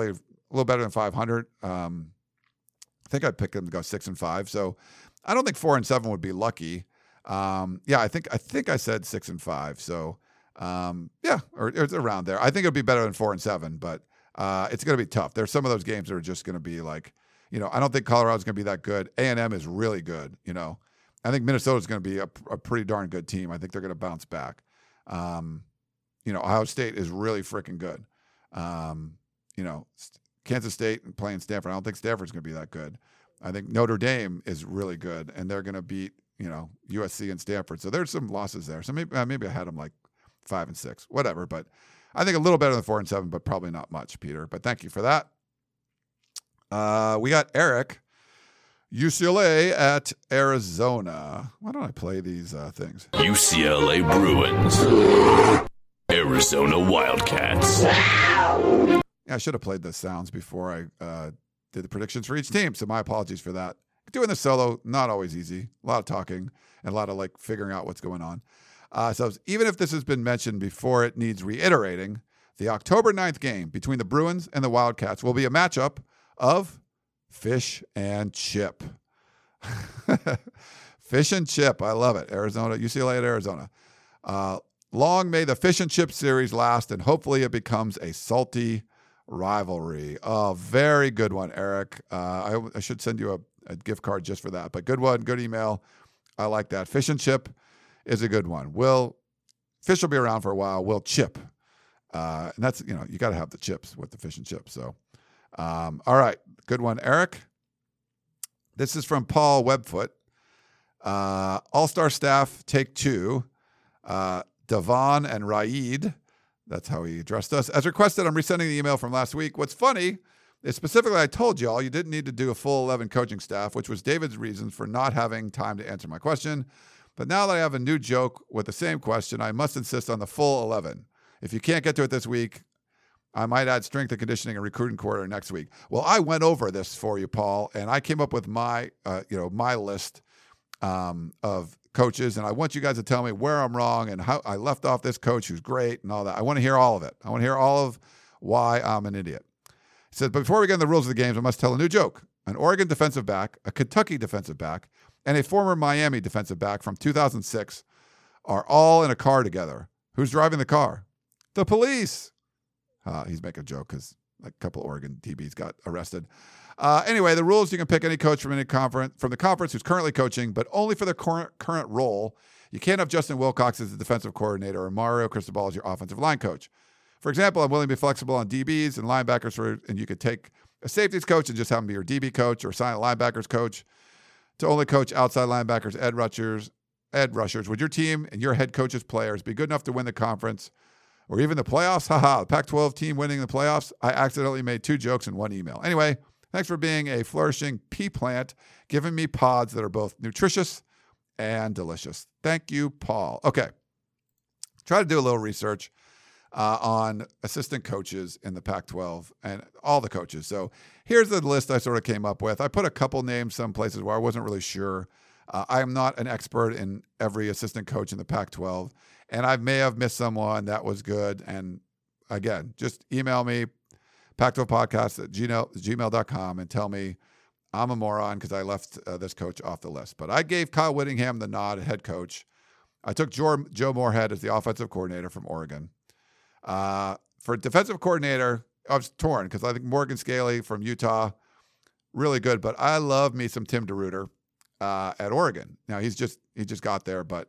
a little better than five hundred. Um, I think I'd pick them to go six and five. So I don't think four and seven would be lucky. Um, yeah, I think I think I said six and five. So um, yeah, or it's around there. I think it'd be better than four and seven, but uh, it's going to be tough. There's some of those games that are just going to be like, you know, I don't think Colorado's going to be that good. A and M is really good. You know, I think Minnesota's going to be a, a pretty darn good team. I think they're going to bounce back. Um, you know, Ohio State is really freaking good. Um, you know, Kansas State and playing Stanford. I don't think Stanford's going to be that good. I think Notre Dame is really good, and they're going to beat, you know, U S C and Stanford. So there's some losses there. So maybe uh, maybe I had them like five and six, whatever. But I think a little better than four and seven, but probably not much, Peter. But thank you for that. Uh, we got Eric, U C L A at Arizona. Why don't I play these uh, things? U C L A Bruins, Arizona Wildcats. Yeah, I should have played the sounds before I uh, did the predictions for each team, so my apologies for that. Doing this solo, not always easy. A lot of talking and a lot of like figuring out what's going on. Uh, so even if this has been mentioned before, it needs reiterating. The October ninth game between the Bruins and the Wildcats will be a matchup of fish and chip. Fish and chip. I love it. Arizona, U C L A at Arizona. Uh, long may the fish and chip series last, and hopefully it becomes a salty rivalry. Oh, very good one, Eric. Uh, I, I should send you a, a gift card just for that, but good one, good email. I like that. Fish and chip is a good one. Will fish will be around for a while. Will chip, uh, and that's, you know, you got to have the chips with the fish and chips. So, um, all right, good one, Eric. This is from Paul Webfoot. Uh, All-star staff take two. Uh, Devon and Raid. That's how he addressed us. As requested, I'm resending the email from last week. What's funny is specifically I told y'all you didn't need to do a full eleven coaching staff, which was David's reasons for not having time to answer my question. But now that I have a new joke with the same question, I must insist on the full eleven. If you can't get to it this week, I might add strength and conditioning and recruiting quarter next week. Well, I went over this for you, Paul, and I came up with my, uh, you know, my list um, of coaches, and I want you guys to tell me where I'm wrong and how I left off this coach who's great and all that. I want to hear all of it. I want to hear all of why I'm an idiot. He says, but before we get into the rules of the games, I must tell a new joke. An Oregon defensive back, a Kentucky defensive back, and a former Miami defensive back from two thousand six are all in a car together. Who's driving the car? The police. Uh, he's making a joke because like a couple Oregon D Bs got arrested. Uh, anyway, the rules: you can pick any coach from any conference from the conference who's currently coaching, but only for their current current role. You can't have Justin Wilcox as the defensive coordinator or Mario Cristobal as your offensive line coach. For example, I'm willing to be flexible on D Bs and linebackers, for, and you could take a safeties coach and just have him be your D B coach, or sign a linebackers coach to only coach outside linebackers, ed rushers, ed rushers. Would your team and your head coach's players be good enough to win the conference or even the playoffs? Haha, the Pac twelve team winning the playoffs. I accidentally made two jokes in one email. Anyway, thanks for being a flourishing pea plant, giving me pods that are both nutritious and delicious. Thank you, Paul. Okay. Try to do a little research uh, on assistant coaches in the Pac twelve and all the coaches. So here's the list I sort of came up with. I put a couple names some places where I wasn't really sure. Uh, I am not an expert in every assistant coach in the Pac twelve, and I may have missed someone that was good. And again, just email me, Pac twelve podcast at gmail dot com, and tell me I'm a moron because I left uh, this coach off the list. But I gave Kyle Whittingham the nod, head coach. I took Joe, Joe Moorhead as the offensive coordinator from Oregon. Uh, for defensive coordinator, I was torn because I think Morgan Scaley from Utah, really good. But I love me some Tim DeRuyter uh, at Oregon. Now he's just he just got there, but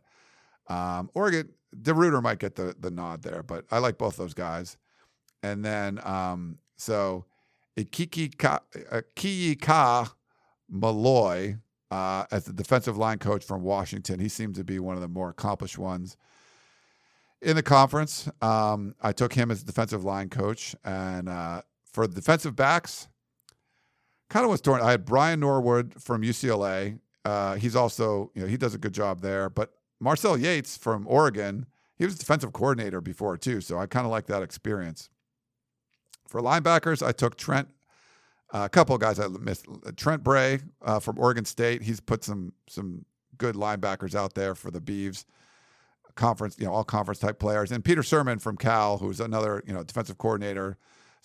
um, Oregon DeRuyter might get the the nod there. But I like both those guys. And then um, so Ikiki Ka Malloy uh, as the defensive line coach from Washington. He seemed to be one of the more accomplished ones in the conference. Um, I took him as defensive line coach. And uh, for the defensive backs, kind of was torn. I had Brian Norwood from U C L A. Uh, he's also, you know, he does a good job there. But Marcel Yates from Oregon, he was defensive coordinator before too. So I kind of like that experience. For linebackers, I took Trent, uh, a couple of guys I missed. Trent Bray uh, from Oregon State. He's put some some good linebackers out there for the Beavs. Conference, you know, all conference type players. And Peter Sermon from Cal, who's another, you know, defensive coordinator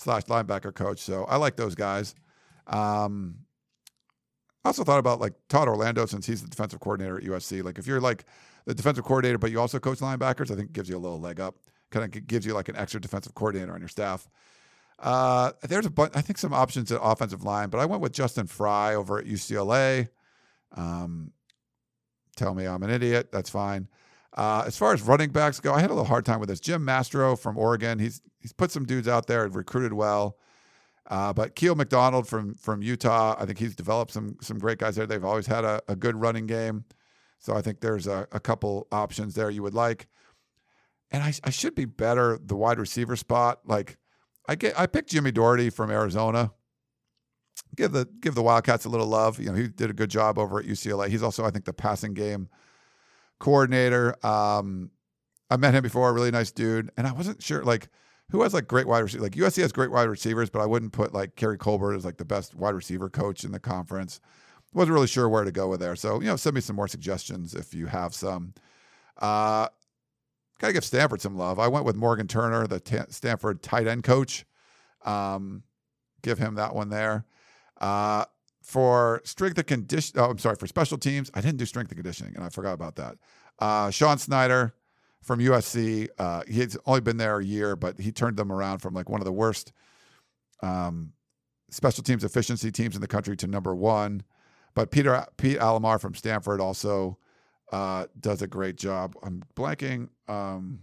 slash linebacker coach. So I like those guys. Um, I also thought about like Todd Orlando, since he's the defensive coordinator at U S C. Like if you're like the defensive coordinator, but you also coach linebackers, I think it gives you a little leg up. Kind of gives you like an extra defensive coordinator on your staff. Uh, there's a bunch, I think some options at offensive line, but I went with Justin Fry over at U C L A. Um, tell me I'm an idiot. That's fine. Uh, as far as running backs go, I had a little hard time with this. Jim Mastro from Oregon. He's he's put some dudes out there and recruited well. Uh, but Keel McDonald from from Utah, I think he's developed some some great guys there. They've always had a, a good running game. So I think there's a, a couple options there you would like. And I, I should be better the wide receiver spot. Like I get I picked Jimmy Doherty from Arizona. Give the give the Wildcats a little love. You know, he did a good job over at U C L A. He's also, I think, the passing game coordinator. Um, I met him before, a really nice dude. And I wasn't sure, like, who has, like, great wide receivers? Like, U S C has great wide receivers, but I wouldn't put, like, Kerry Colbert as, like, the best wide receiver coach in the conference. Wasn't really sure where to go with there. So, you know, send me some more suggestions if you have some. Uh, Got to give Stanford some love. I went with Morgan Turner, the t- Stanford tight end coach. Um, give him that one there. Uh, for strength and condition, oh, I'm sorry, for special teams, I didn't do strength and conditioning, and I forgot about that. Uh, Sean Snyder from U S C, uh, he's only been there a year, but he turned them around from like one of the worst um, special teams efficiency teams in the country to number one. But Peter Pete Alomar from Stanford also uh, does a great job. I'm blanking. Um,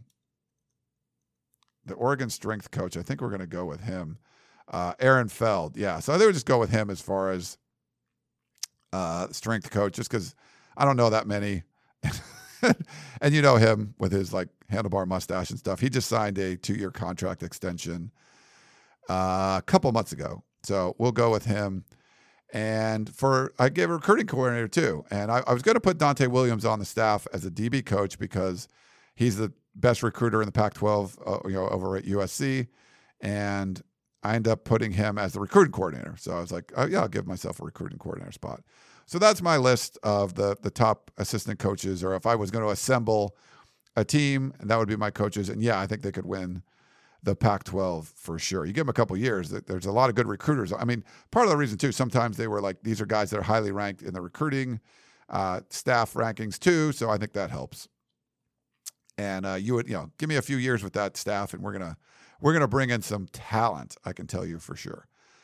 the Oregon strength coach, I think we're going to go with him. Uh, Aaron Feld, yeah. So I would just go with him as far as uh, strength coach, just because I don't know that many. And you know him with his like handlebar mustache and stuff. He just signed a two-year contract extension uh, a couple months ago. So we'll go with him. And for I gave a recruiting coordinator too. And I, I was going to put Dante Williams on the staff as a D B coach because he's the best recruiter in the Pac twelve, uh, you know, over at U S C. And I ended up putting him as the recruiting coordinator. So I was like, oh, yeah, I'll give myself a recruiting coordinator spot. So that's my list of the the top assistant coaches, or if I was going to assemble a team, and that would be my coaches. And, yeah, I think they could win the Pac twelve for sure. You give them a couple years, there's a lot of good recruiters. I mean, part of the reason, too, sometimes they were like, these are guys that are highly ranked in the recruiting uh, staff rankings, too. So I think that helps. And uh, you would, you know, give me a few years with that staff, and we're going to We're going to bring in some talent, I can tell you for sure.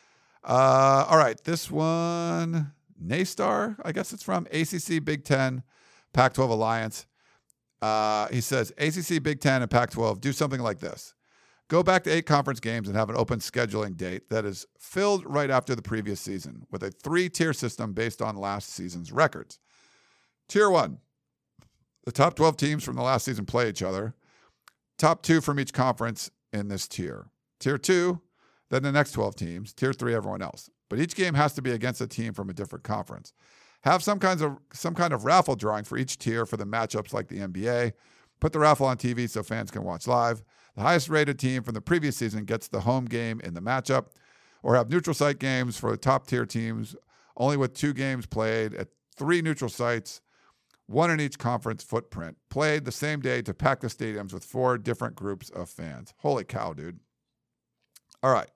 Uh, all right, this one, Naystar, I guess it's from A C C, Big Ten, Pac twelve Alliance. Uh, he says, A C C, Big Ten, and Pac twelve, do something like this. Go back to eight conference games and have an open scheduling date that is filled right after the previous season with a three-tier system based on last season's records. Tier one, the top twelve teams from the last season play each other. Top two from each conference in this tier. Tier two, then the next twelve teams. Tier three, everyone else. But each game has to be against a team from a different conference. Have some kinds of some kind of raffle drawing for each tier for the matchups like the N B A. Put the raffle on T V so fans can watch live. The highest rated team from the previous season gets the home game in the matchup. Or have neutral site games for the top tier teams, only with two games played at three neutral sites, one in each conference footprint, played the same day to pack the stadiums with four different groups of fans. Holy cow, dude. All right.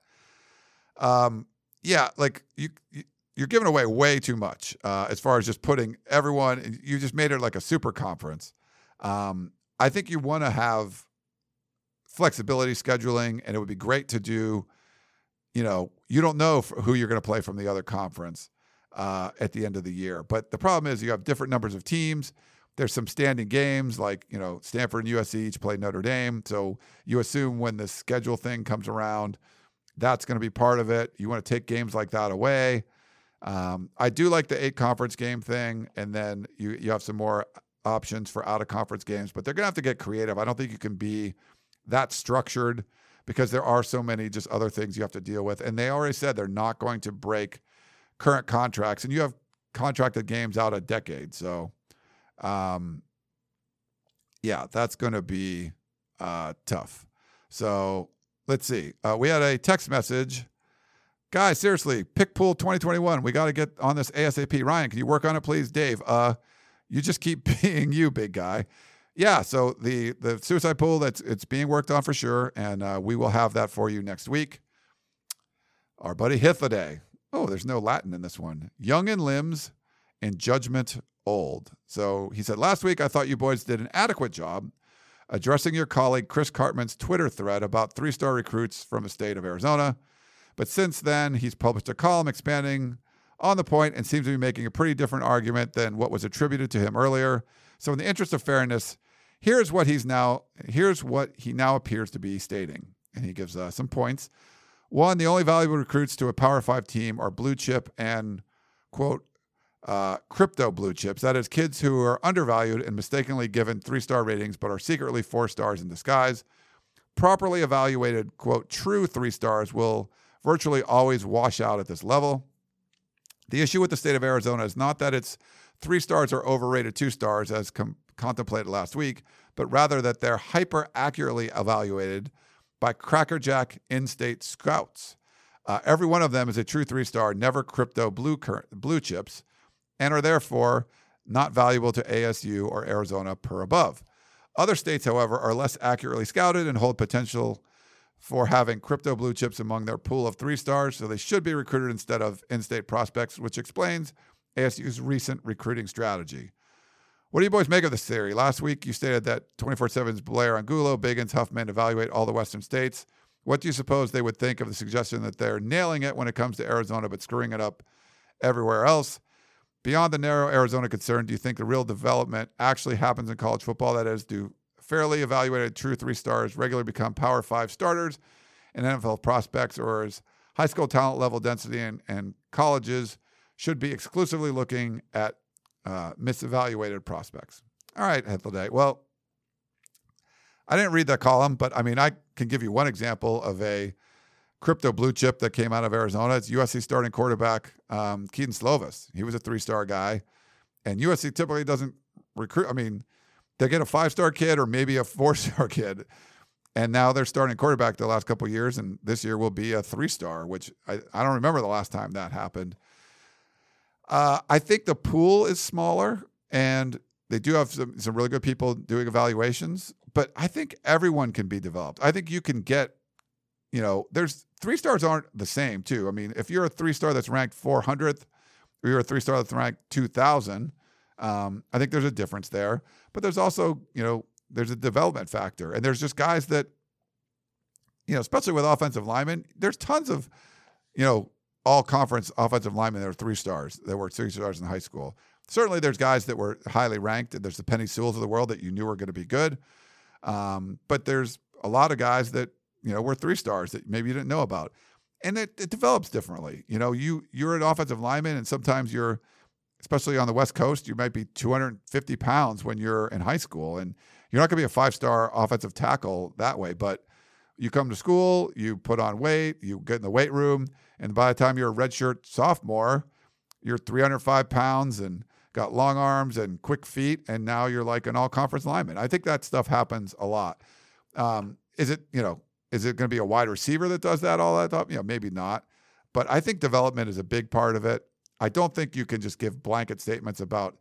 Um, yeah, like you, you, you're giving away way too much uh, as far as just putting everyone, you just made it like a super conference. Um, I think you want to have flexibility scheduling, and it would be great to do, you know, you don't know who you're going to play from the other conference Uh, at the end of the year. But the problem is you have different numbers of teams. There's some standing games like, you know, Stanford and U S C each play Notre Dame. So you assume when the schedule thing comes around, that's going to be part of it. You want to take games like that away. Um, I do like the eight conference game thing. And then you, you have some more options for out of conference games, but they're going to have to get creative. I don't think you can be that structured because there are so many just other things you have to deal with. And they already said they're not going to break current contracts, and you have contracted games out a decade. So, um, yeah, that's going to be uh, tough. So let's see. Uh, we had a text message. Guys, seriously, pick pool twenty twenty-one. We got to get on this ASAP. Ryan, can you work on it, please? Dave, uh, you just keep being you, big guy. Yeah, so the the suicide pool, that's it's being worked on for sure, and uh, we will have that for you next week. Our buddy Hithaday. Oh, there's no Latin in this one. Young in limbs and judgment old. So he said, last week I thought you boys did an adequate job addressing your colleague Chris Cartman's Twitter thread about three-star recruits from the state of Arizona. But since then, he's published a column expanding on the point and seems to be making a pretty different argument than what was attributed to him earlier. So in the interest of fairness, here's what he's now, here's what he now appears to be stating. And he gives uh, some points. One, the only valuable recruits to a Power Five team are blue chip and, quote, uh, crypto blue chips. That is, kids who are undervalued and mistakenly given three-star ratings but are secretly four stars in disguise. Properly evaluated, quote, true three stars will virtually always wash out at this level. The issue with the state of Arizona is not that its three stars are overrated two stars as com- contemplated last week, but rather that they're hyper-accurately evaluated by crackerjack in-state scouts. Uh, every one of them is a true three-star, never crypto blue cur- blue chips, and are therefore not valuable to A S U or Arizona per above. Other states, however, are less accurately scouted and hold potential for having crypto blue chips among their pool of three stars, so they should be recruited instead of in-state prospects, which explains A S U's recent recruiting strategy. What do you boys make of this theory? Last week, you stated that twenty-four seven's Blair Angulo, Biggins, Huffman evaluate all the Western states. What do you suppose they would think of the suggestion that they're nailing it when it comes to Arizona but screwing it up everywhere else? Beyond the narrow Arizona concern, do you think the real development actually happens in college football? That is, do fairly evaluated true three stars regularly become Power Five starters and N F L prospects, or is high school talent level density and, and colleges should be exclusively looking at uh, misevaluated prospects? All right, Hithaday. Well, I didn't read that column, but I mean, I can give you one example of a crypto blue chip that came out of Arizona. It's U S C starting quarterback um, Keaton Slovis. He was a three-star guy, and U S C typically doesn't recruit. I mean, they get a five-star kid or maybe a four-star kid, and now they're starting quarterback the last couple of years, and this year will be a three-star, which I, I don't remember the last time that happened. Uh, I think the pool is smaller, and they do have some, some really good people doing evaluations, but I think everyone can be developed. I think you can get, you know, there's three stars aren't the same too. I mean, if you're a three-star that's ranked four hundredth, or you're a three-star that's ranked two thousand, um, I think there's a difference there. But there's also, you know, there's a development factor, and there's just guys that, you know, especially with offensive linemen, there's tons of, you know, all conference offensive linemen that are three stars that were three stars in high school. Certainly there's guys that were highly ranked, and there's the Penny Sewells of the world that you knew were going to be good. Um, but there's a lot of guys that, you know, were three stars that maybe you didn't know about. And it, it develops differently. You know, you, you're an offensive lineman, and sometimes you're, especially on the West Coast, you might be two hundred fifty pounds when you're in high school, and you're not going to be a five-star offensive tackle that way. But you come to school, you put on weight, you get in the weight room, and by the time you're a redshirt sophomore, you're three hundred five pounds and got long arms and quick feet, and now you're like an all-conference lineman. I think that stuff happens a lot. Um, is it, you know, is it going to be a wide receiver that does that all that time? You know, maybe not. But I think development is a big part of it. I don't think you can just give blanket statements about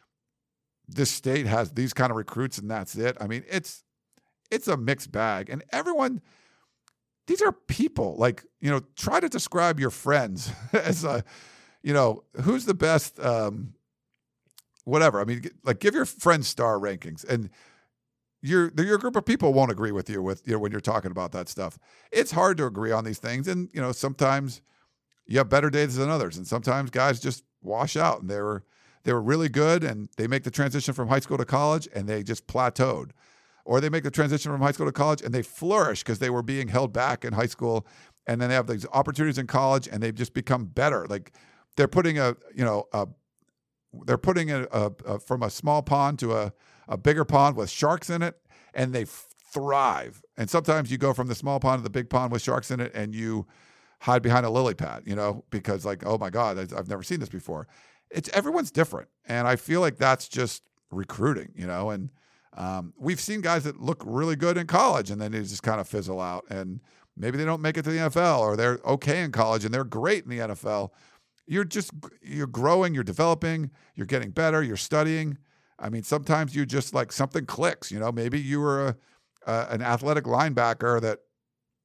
this state has these kind of recruits and that's it. I mean, it's it's a mixed bag. And everyone, these are people. Like, you know, try to describe your friends as a, you know, who's the best, um, whatever. I mean, like, give your friends star rankings. And your your group of people won't agree with you with, you know, when you're talking about that stuff. It's hard to agree on these things. And, you know, sometimes you have better days than others, and sometimes guys just wash out, and they were they were really good, and they make the transition from high school to college, and they just plateaued, or they make the transition from high school to college, and they flourish because they were being held back in high school, and then they have these opportunities in college, and they've just become better. Like they're putting a you know a they're putting a, a, a from a small pond to a a bigger pond with sharks in it, and they thrive. And sometimes you go from the small pond to the big pond with sharks in it, and you hide behind a lily pad, you know, because like, oh my God, I've never seen this before. It's everyone's different. And I feel like that's just recruiting, you know, and um, we've seen guys that look really good in college and then they just kind of fizzle out, and maybe they don't make it to the N F L, or they're okay in college and they're great in the N F L. You're just, you're growing, you're developing, you're getting better, you're studying. I mean, sometimes you just like something clicks, you know, maybe you were a, uh, an athletic linebacker that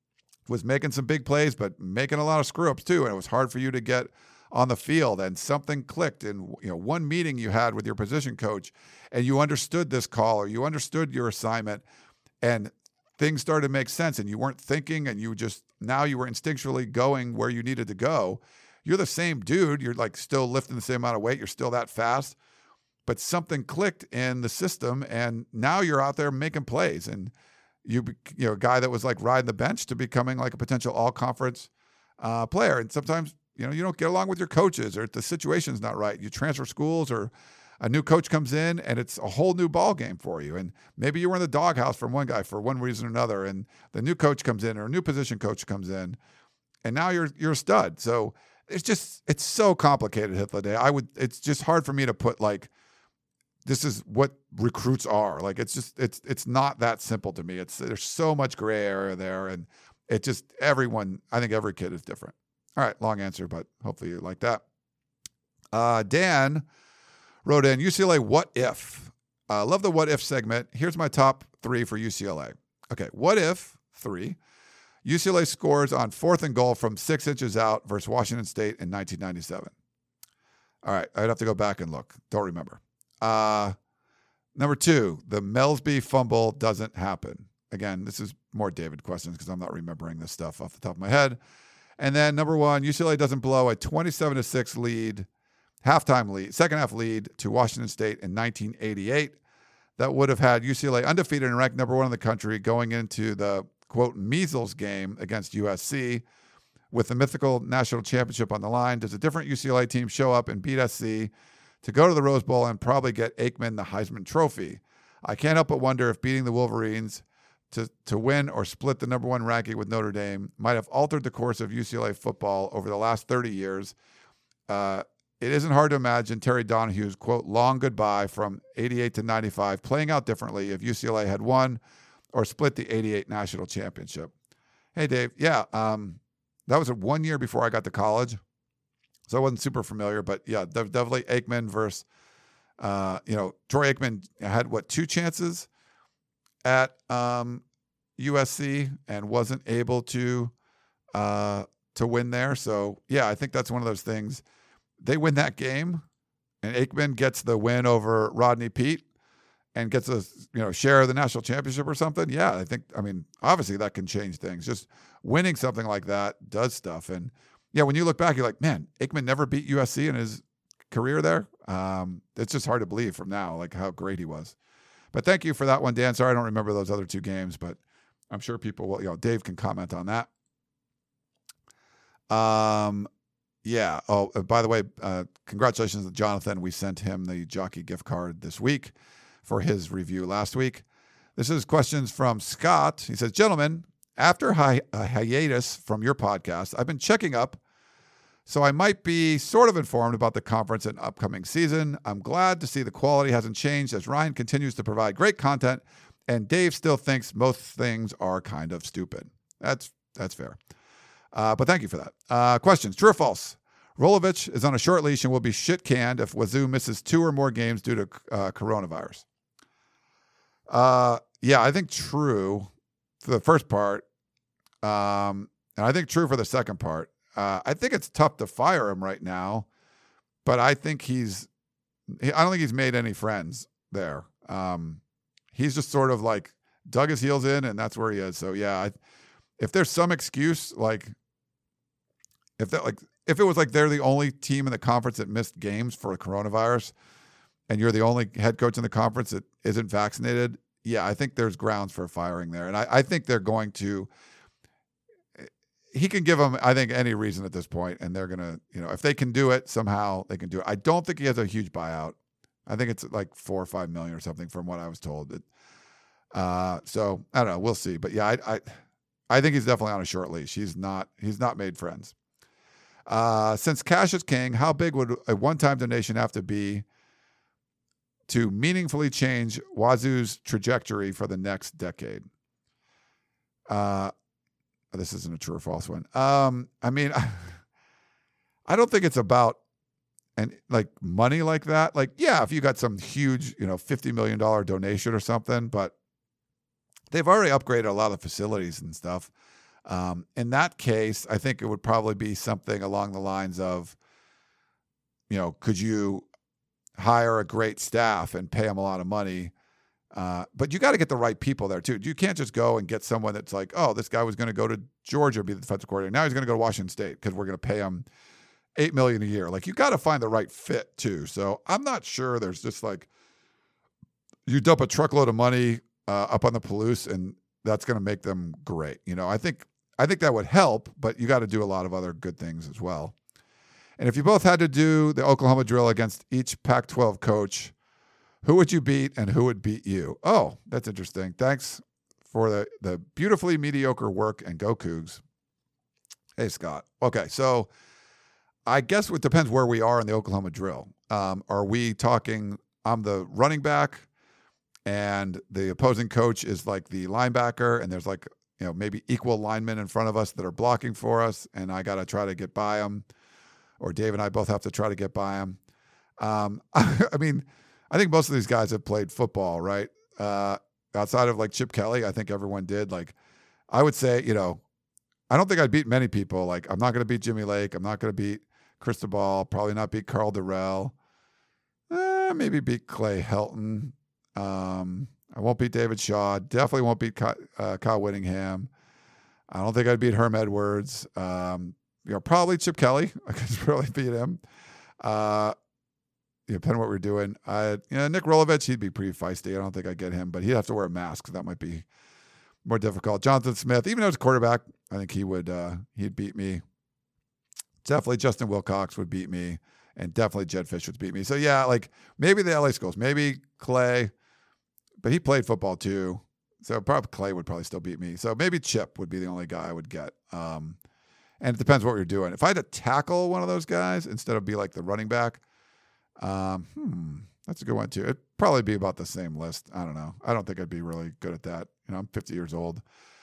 was making some big plays, but making a lot of screw ups too. And it was hard for you to get on the field, and something clicked in, you know, one meeting you had with your position coach, and you understood this call, or you understood your assignment, and things started to make sense, and you weren't thinking, and you just, now you were instinctually going where you needed to go. You're the same dude. You're like still lifting the same amount of weight. You're still that fast, but something clicked in the system, and now you're out there making plays, and you, you know, a guy that was like riding the bench to becoming like a potential all-conference uh, player. And sometimes, you know, you don't get along with your coaches, or the situation's not right. You transfer schools, or a new coach comes in, and it's a whole new ball game for you. And maybe you were in the doghouse from one guy for one reason or another, and the new coach comes in, or a new position coach comes in, and now you're you're a stud. So it's just, it's so complicated, Hythloday. I would, it's just hard for me to put like, this is what recruits are. Like, it's just, it's it's not that simple to me. It's, there's so much gray area there, and it just, everyone, I think every kid is different. All right, long answer, but hopefully you like that. Uh, Dan wrote in, U C L A, what if? I uh, love the what if segment. Here's my top three for U C L A. Okay, what if, three, U C L A scores on fourth and goal from six inches out versus Washington State in nineteen ninety-seven. All right, I'd have to go back and look. Don't remember. Uh, number two, the Melsby fumble doesn't happen. Again, this is more David questions because I'm not remembering this stuff off the top of my head. And then number one, U C L A doesn't blow a twenty-seven to six lead, halftime lead, second half lead to Washington State in nineteen eighty-eight. That would have had U C L A undefeated and ranked number one in the country going into the, quote, measles game against U S C. With the mythical national championship on the line, does a different U C L A team show up and beat S C to go to the Rose Bowl and probably get Aikman the Heisman Trophy? I can't help but wonder if beating the Wolverines to, to win or split the number one ranking with Notre Dame might have altered the course of U C L A football over the last thirty years. Uh, it isn't hard to imagine Terry Donahue's, quote, long goodbye from eighty-eight to ninety-five playing out differently if U C L A had won or split the eighty-eight national championship. Hey, Dave. Yeah, um, that was one year before I got to college, so I wasn't super familiar. But, yeah, definitely Aikman versus, uh, you know, Troy Aikman had, what, two chances at um, U S C and wasn't able to uh, to win there. So, yeah, I think that's one of those things. They win that game, and Aikman gets the win over Rodney Peete and gets a, you know, share of the national championship or something. Yeah, I think, I mean, obviously that can change things. Just winning something like that does stuff. And, yeah, when you look back, you're like, man, Aikman never beat U S C in his career there. Um, it's just hard to believe from now, like how great he was. But thank you for that one, Dan. Sorry I don't remember those other two games, but I'm sure people will, you know, Dave can comment on that. Um, yeah. Oh, uh, by the way, uh, congratulations to Jonathan. We sent him the Jockey gift card this week for his review last week. This is questions from Scott. He says, gentlemen, after hi- a hiatus from your podcast, I've been checking up, so I might be sort of informed about the conference and upcoming season. I'm glad to see the quality hasn't changed as Ryan continues to provide great content, and Dave still thinks most things are kind of stupid. That's that's fair. Uh, but thank you for that. Uh, questions, true or false? Rolovich is on a short leash and will be shit canned if Wazoo misses two or more games due to uh, coronavirus. Uh, yeah, I think true for the first part, um, and I think true for the second part. Uh, I think it's tough to fire him right now, but I think he's, I don't think he's made any friends there. Um, he's just sort of like dug his heels in, and that's where he is. So yeah, I, if there's some excuse, like if that, like if it was like they're the only team in the conference that missed games for coronavirus, and you're the only head coach in the conference that isn't vaccinated, yeah, I think there's grounds for firing there, and I, I think they're going to. He can give them, I think, any reason at this point, and they're going to, you know, if they can do it somehow, they can do it. I don't think he has a huge buyout. I think it's like four or five million or something from what I was told. That, uh, so I don't know. We'll see. But yeah, I, I, I think he's definitely on a short leash. He's not, he's not made friends. Uh, since cash is king, how big would a one-time donation have to be to meaningfully change Wazoo's trajectory for the next decade? Uh, This isn't a true or false one. Um, I mean, I, I don't think it's about and like money like that. Like, yeah, if you got some huge, you know, fifty million dollars donation or something, but they've already upgraded a lot of facilities and stuff. Um, in that case, I think it would probably be something along the lines of, you know, could you hire a great staff and pay them a lot of money? Uh, but you got to get the right people there too. You can't just go and get someone that's like, oh, this guy was going to go to Georgia, be the defensive coordinator. Now he's going to go to Washington State because we're going to pay him eight million dollars a year. Like, you got to find the right fit too. So I'm not sure there's just like, you dump a truckload of money uh, up on the Palouse and that's going to make them great. You know, I think, I think that would help, but you got to do a lot of other good things as well. And if you both had to do the Oklahoma drill against each Pac twelve coach, who would you beat and who would beat you? Oh, that's interesting. Thanks for the, the beautifully mediocre work, and go Cougs. Hey, Scott. Okay, so I guess it depends where we are in the Oklahoma drill. Um, are we talking, I'm the running back and the opposing coach is like the linebacker, and there's like, you know, maybe equal linemen in front of us that are blocking for us, and I got to try to get by them, or Dave and I both have to try to get by them. Um, I mean, I think most of these guys have played football, right? Uh, outside of like Chip Kelly, I think everyone did. Like, I would say, you know, I don't think I'd beat many people. Like, I'm not going to beat Jimmy Lake. I'm not going to beat Cristobal. Probably not beat Carl Durrell. Eh, maybe beat Clay Helton. Um, I won't beat David Shaw. Definitely won't beat Kyle, uh, Kyle Whittingham. I don't think I'd beat Herm Edwards. Um, you know, probably Chip Kelly. I could probably beat him. Uh, you know, depending on what we're doing. I, you know, Nick Rolovich, he'd be pretty feisty. I don't think I'd get him, but he'd have to wear a mask, so that might be more difficult. Jonathan Smith, even though he's quarterback, I think he would, uh, he'd beat me. Definitely Justin Wilcox would beat me, and definitely Jed Fish would beat me. So yeah, like maybe the L A schools, maybe Clay, but he played football too. So probably Clay would probably still beat me. So maybe Chip would be the only guy I would get. Um, and it depends what you're doing. If I had to tackle one of those guys instead of be like the running back, um, hmm, that's a good one too. It'd probably be about the same list. I don't know. I don't think I'd be really good at that. You know, I'm fifty years old.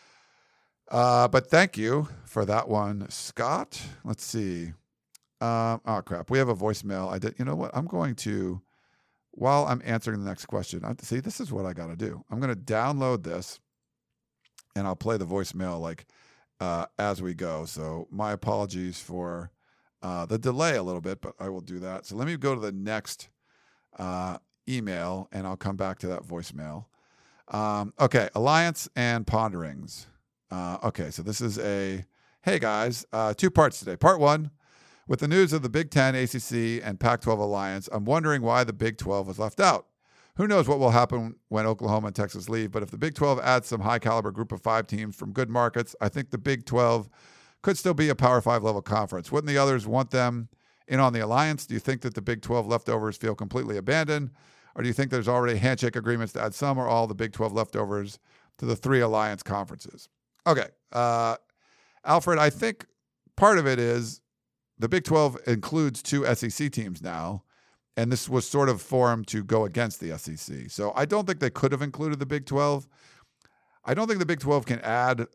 Uh, but thank you for that one, Scott. Let's see. Um, oh crap. We have a voicemail. I did. You know what? I'm going to, while I'm answering the next question, I have to see, this is what I got to do. I'm going to download this and I'll play the voicemail like, uh, as we go. So my apologies for, uh, the delay a little bit, but I will do that. So let me go to the next, uh, email and I'll come back to that voicemail. Um, okay. Alliance and ponderings. Uh, okay. So this is a, hey guys, uh, two parts today. Part one, with the news of the Big Ten, A C C, and Pac twelve alliance, I'm wondering why the Big twelve was left out. Who knows what will happen when Oklahoma and Texas leave, but if the Big twelve adds some high-caliber group of five teams from good markets, I think the Big twelve could still be a Power five level conference. Wouldn't the others want them in on the alliance? Do you think that the Big twelve leftovers feel completely abandoned, or do you think there's already handshake agreements to add some or all the Big twelve leftovers to the three alliance conferences? Okay. Uh, Alfred, I think part of it is the Big twelve includes two S E C teams now, and this was sort of formed to go against the S E C. So I don't think they could have included the Big twelve. I don't think the Big twelve can add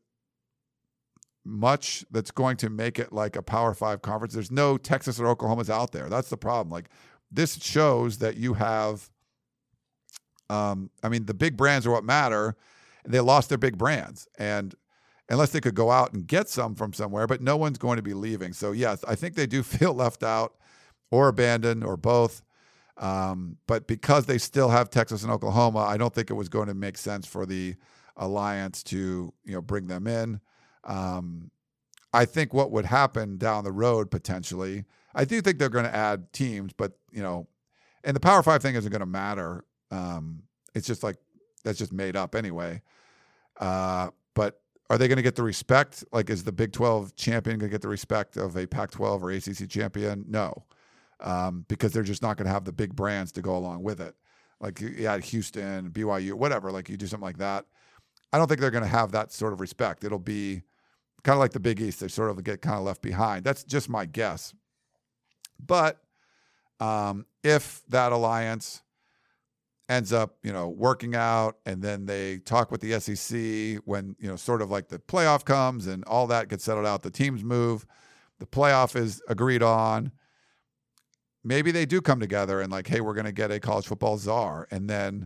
much that's going to make it like a Power Five conference. There's no Texas or Oklahoma's out there. That's the problem. Like, this shows that you have, um, I mean, the big brands are what matter, and they lost their big brands. And unless they could go out and get some from somewhere, but no one's going to be leaving. So yes, I think they do feel left out or abandoned or both. Um, but because they still have Texas and Oklahoma, I don't think it was going to make sense for the alliance to, you know, bring them in. Um, I think what would happen down the road potentially, I do think they're going to add teams, but you know, and the Power Five thing isn't going to matter. Um, it's just like, that's just made up anyway. Uh, but are they going to get the respect? Like, is the Big twelve champion going to get the respect of a Pac twelve or A C C champion? No, um, because they're just not going to have the big brands to go along with it. Like, you had Houston, B Y U, whatever, like you do something like that. I don't think they're going to have that sort of respect. It'll be kind of like the Big East. They sort of get kind of left behind. That's just my guess. But um, if that alliance ends up, you know, working out, and then they talk with the S E C when, you know, sort of like the playoff comes and all that gets settled out, the teams move, the playoff is agreed on. Maybe they do come together and like, hey, we're going to get a college football czar. And then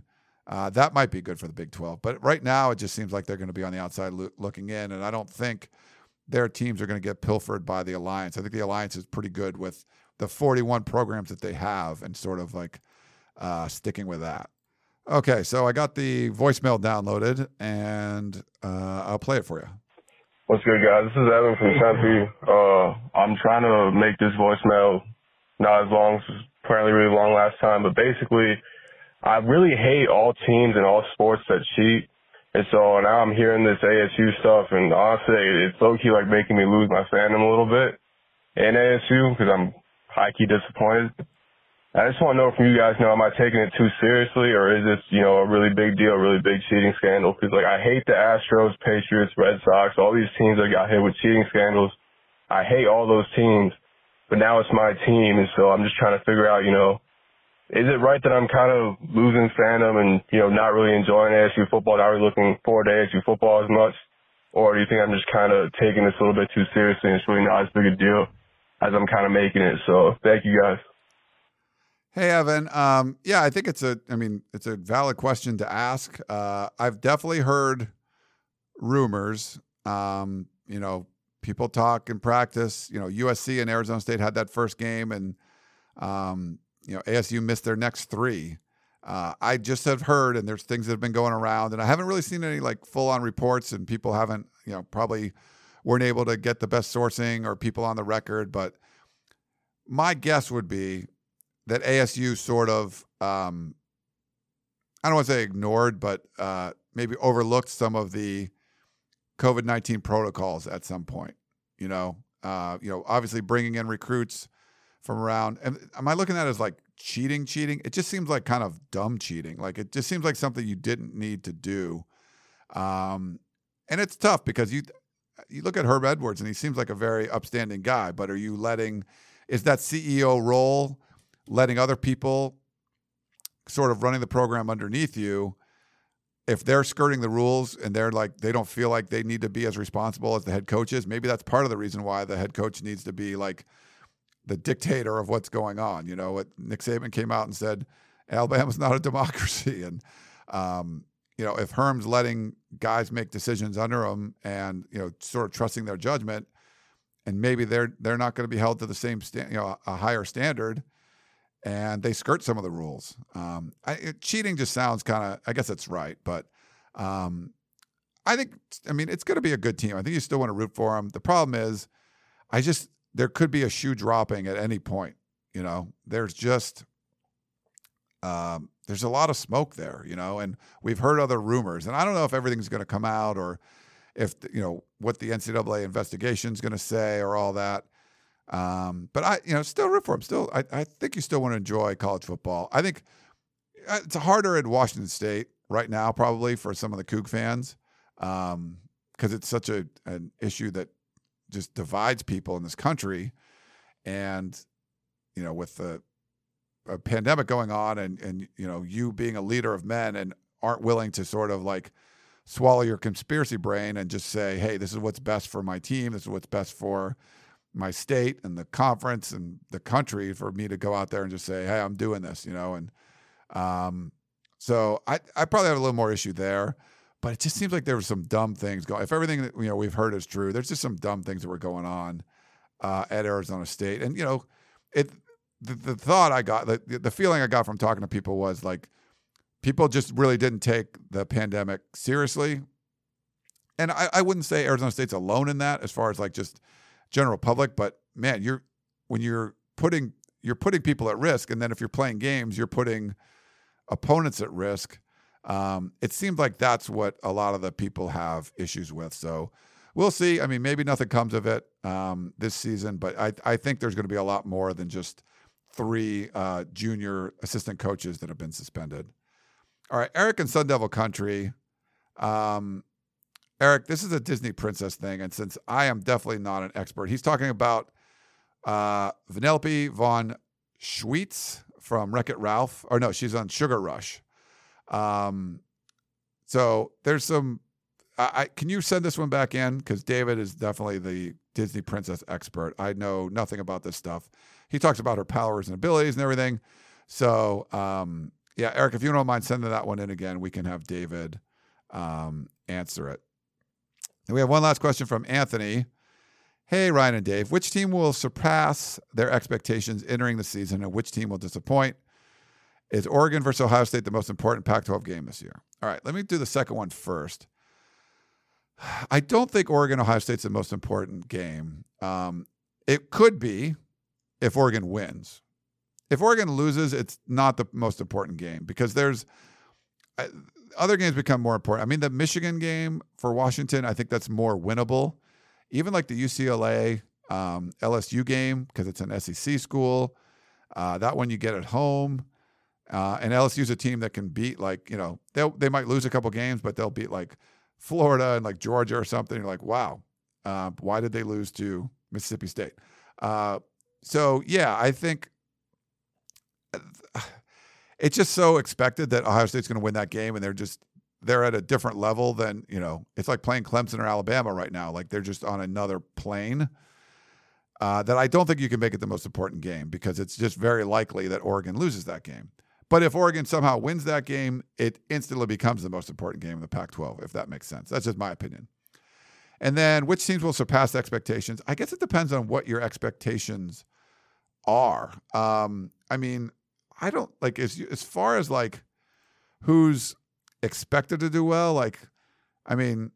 Uh, that might be good for the Big twelve. But right now, it just seems like they're going to be on the outside lo- looking in, and I don't think their teams are going to get pilfered by the Alliance. I think the Alliance is pretty good with the forty-one programs that they have and sort of like uh, sticking with that. Okay, so I got the voicemail downloaded, and uh, I'll play it for you. What's good, guys? This is Evan from Tempe. Uh, I'm trying to make this voicemail not as long, as apparently really long last time, but basically, I really hate all teams and all sports that cheat. And so now I'm hearing this A S U stuff, and honestly, it's low-key like making me lose my fandom a little bit in A S U because I'm high-key disappointed. I just want to know from you guys, you know, am I taking it too seriously, or is this, you know, a really big deal, a really big cheating scandal? Because, like, I hate the Astros, Patriots, Red Sox, all these teams that got hit with cheating scandals. I hate all those teams, but now it's my team, and so I'm just trying to figure out, you know, is it right that I'm kind of losing fandom and, you know, not really enjoying A S U football, not really looking forward to A S U football as much? Or do you think I'm just kind of taking this a little bit too seriously and it's really not as big a deal as I'm kind of making it? So thank you, guys. Hey, Evan. Um, yeah, I think it's a, I mean, it's a valid question to ask. Uh, I've definitely heard rumors, um, you know, people talk in practice, you know, U S C and Arizona State had that first game, and, um, you know, A S U missed their next three. Uh, I just have heard, and there's things that have been going around, and I haven't really seen any like full on reports, and people haven't, you know, probably weren't able to get the best sourcing or people on the record. But my guess would be that A S U sort of, um, I don't want to say ignored, but uh, maybe overlooked some of the COVID nineteen protocols at some point. You know, uh, you know, obviously bringing in recruits from around. And am I looking at it as like cheating, cheating? It just seems like kind of dumb cheating. Like it just seems like something you didn't need to do. Um, and it's tough because you you look at Herb Edwards and he seems like a very upstanding guy. But are you letting? Is that C E O role? Letting other people sort of running the program underneath you, if they're skirting the rules and they're like, they don't feel like they need to be as responsible as the head coach is, maybe that's part of the reason why the head coach needs to be like the dictator of what's going on. You know, what Nick Saban came out and said, Alabama's not a democracy. And, um, you know, if Herm's letting guys make decisions under him and, you know, sort of trusting their judgment, and maybe they're, they're not going to be held to the same, sta- you know, a higher standard, and they skirt some of the rules. Um, I, it, cheating just sounds kind of, I guess it's right. But um, I think, I mean, it's going to be a good team. I think you still want to root for them. The problem is, I just, there could be a shoe dropping at any point. You know, there's just, um, there's a lot of smoke there, you know, and we've heard other rumors. And I don't know if everything's going to come out or if, you know, what the N C double A investigation is going to say or all that. Um, but I, you know, still root for him. Still, I, I think you still want to enjoy college football. I think it's harder at Washington State right now, probably for some of the Coug fans, um, because it's such a an issue that just divides people in this country. And you know, with the a pandemic going on, and and you know, you being a leader of men and aren't willing to sort of like swallow your conspiracy brain and just say, hey, this is what's best for my team. This is what's best for my state and the conference and the country, for me to go out there and just say, hey, I'm doing this, you know? And um, so I, I probably have a little more issue there, but it just seems like there were some dumb things going. If everything that, you know, we've heard is true, there's just some dumb things that were going on uh, at Arizona State. And, you know, it, the, the thought I got, the, the feeling I got from talking to people was like, people just really didn't take the pandemic seriously. And I, I wouldn't say Arizona State's alone in that as far as like just general public, but man, you're when you're putting you're putting people at risk, and then if you're playing games, you're putting opponents at risk. Um, it seems like that's what a lot of the people have issues with. So we'll see. I mean, maybe nothing comes of it um, this season, but I, I think there's going to be a lot more than just three uh, junior assistant coaches that have been suspended. All right, Eric in Sun Devil Country. Um, Eric, this is a Disney princess thing, and since I am definitely not an expert, he's talking about uh, Vanellope von Schweetz from Wreck-It Ralph. Or no, she's on Sugar Rush. Um, so there's some. I, I can you send this one back in, because David is definitely the Disney princess expert. I know nothing about this stuff. He talks about her powers and abilities and everything. So um, yeah, Eric, if you don't mind sending that one in again, we can have David um, answer it. And we have one last question from Anthony. Hey, Ryan and Dave, which team will surpass their expectations entering the season and which team will disappoint? Is Oregon versus Ohio State the most important Pac twelve game this year? All right, let me do the second one first. I don't think Oregon-Ohio State's the most important game. Um, it could be if Oregon wins. If Oregon loses, it's not the most important game because there's uh, other games become more important. I mean, the Michigan game for Washington, I think that's more winnable. Even like the U C L A um, L S U game, because it's an S E C school, uh, that one you get at home. Uh, and L S U's a team that can beat, like, you know, they they might lose a couple games, but they'll beat like Florida and like Georgia or something. You're like, wow, uh, why did they lose to Mississippi State? Uh, so, yeah, I think it's just so expected that Ohio State's going to win that game, and they're just they're at a different level than, you know, it's like playing Clemson or Alabama right now. Like they're just on another plane uh, that I don't think you can make it the most important game because it's just very likely that Oregon loses that game. But if Oregon somehow wins that game, it instantly becomes the most important game in the Pac twelve, if that makes sense. That's just my opinion. And then which teams will surpass expectations? I guess it depends on what your expectations are. Um, I mean, I don't like as as far as like who's expected to do well. Like, I mean,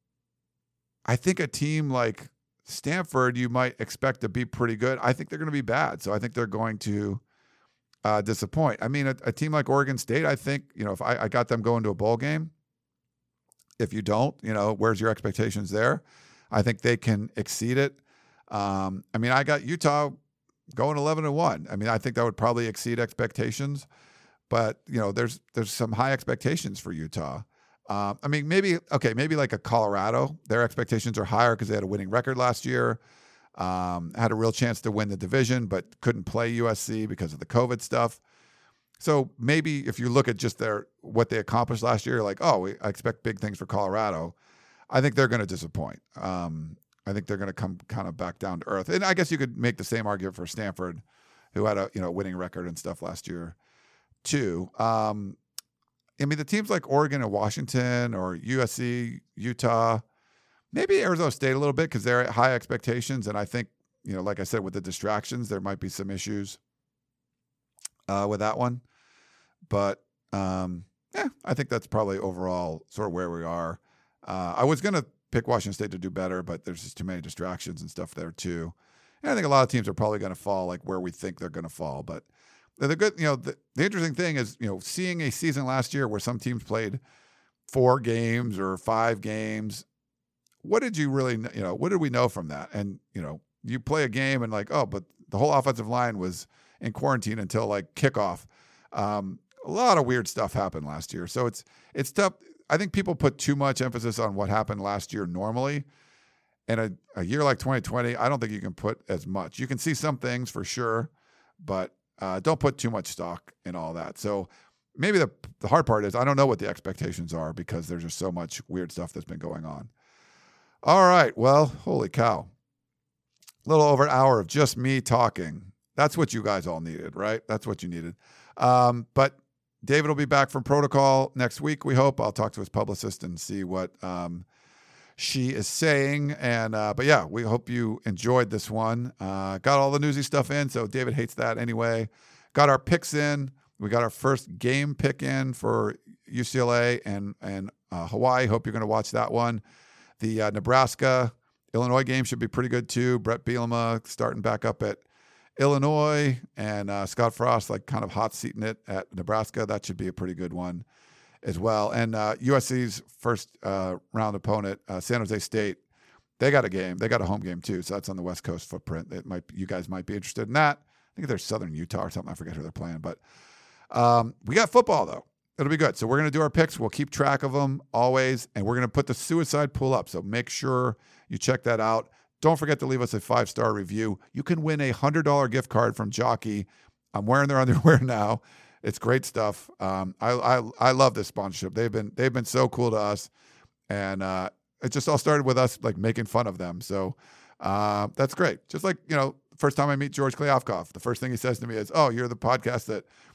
I think a team like Stanford, you might expect to be pretty good. I think they're going to be bad. So I think they're going to uh, disappoint. I mean, a, a team like Oregon State, I think, you know, if I, I got them going to a bowl game, if you don't, you know, where's your expectations there? I think they can exceed it. Um, I mean, I got Utah going eleven and one. I mean, I think that would probably exceed expectations, but you know, there's, there's some high expectations for Utah. Um, I mean, maybe, okay, maybe like a Colorado, their expectations are higher because they had a winning record last year, um, had a real chance to win the division, but couldn't play U S C because of the COVID stuff. So maybe if you look at just their, what they accomplished last year, like, oh, we, I expect big things for Colorado. I think they're going to disappoint. Um, I think they're going to come kind of back down to earth. And I guess you could make the same argument for Stanford, who had a, you know, winning record and stuff last year too. Um, I mean, the teams like Oregon and Washington or U S C, Utah, maybe Arizona State a little bit because they're at high expectations. And I think, you know, like I said, with the distractions, there might be some issues uh, with that one. But, um, yeah, I think that's probably overall sort of where we are. Uh, I was going to pick Washington State to do better, but there's just too many distractions and stuff there too. And I think a lot of teams are probably going to fall like where we think they're going to fall. But the good, you know, the, the interesting thing is, you know, seeing a season last year where some teams played four games or five games. What did you really, you know, what did we know from that? And, you know, you play a game and like, oh, but the whole offensive line was in quarantine until like kickoff. Um, a lot of weird stuff happened last year. So it's, it's tough. I think people put too much emphasis on what happened last year normally. And a, a year like twenty twenty, I don't think you can put as much. You can see some things for sure, but uh, don't put too much stock in all that. So maybe the, the hard part is I don't know what the expectations are because there's just so much weird stuff that's been going on. All right. Well, holy cow. A little over an hour of just me talking. That's what you guys all needed, right? That's what you needed. Um, but David will be back from protocol next week, we hope. I'll talk to his publicist and see what um, she is saying. And uh, but yeah, we hope you enjoyed this one. Uh, got all the newsy stuff in, so David hates that anyway. Got our picks in. We got our first game pick in for U C L A and, and uh, Hawaii. Hope you're going to watch that one. The uh, Nebraska-Illinois game should be pretty good too. Brett Bielema starting back up at Illinois, and uh, Scott Frost like kind of hot seating it at Nebraska. That should be a pretty good one as well. And uh, U S C's first uh, round opponent, uh, San Jose State, they got a game. They got a home game too, so that's on the West Coast footprint. It might you guys might be interested in that. I think they're Southern Utah or something. I forget who they're playing, but um, we got football though. It'll be good. So we're going to do our picks. We'll keep track of them always, and we're going to put the suicide pool up. So make sure you check that out. Don't forget to leave us a five-star review. You can win a one hundred dollars gift card from Jockey. I'm wearing their underwear now. It's great stuff. Um, I, I I love this sponsorship. They've been they've been so cool to us, and uh, it just all started with us like making fun of them. So uh, that's great. Just like, you know, first time I meet George Kliavkoff, the first thing he says to me is, "Oh, you're the podcast that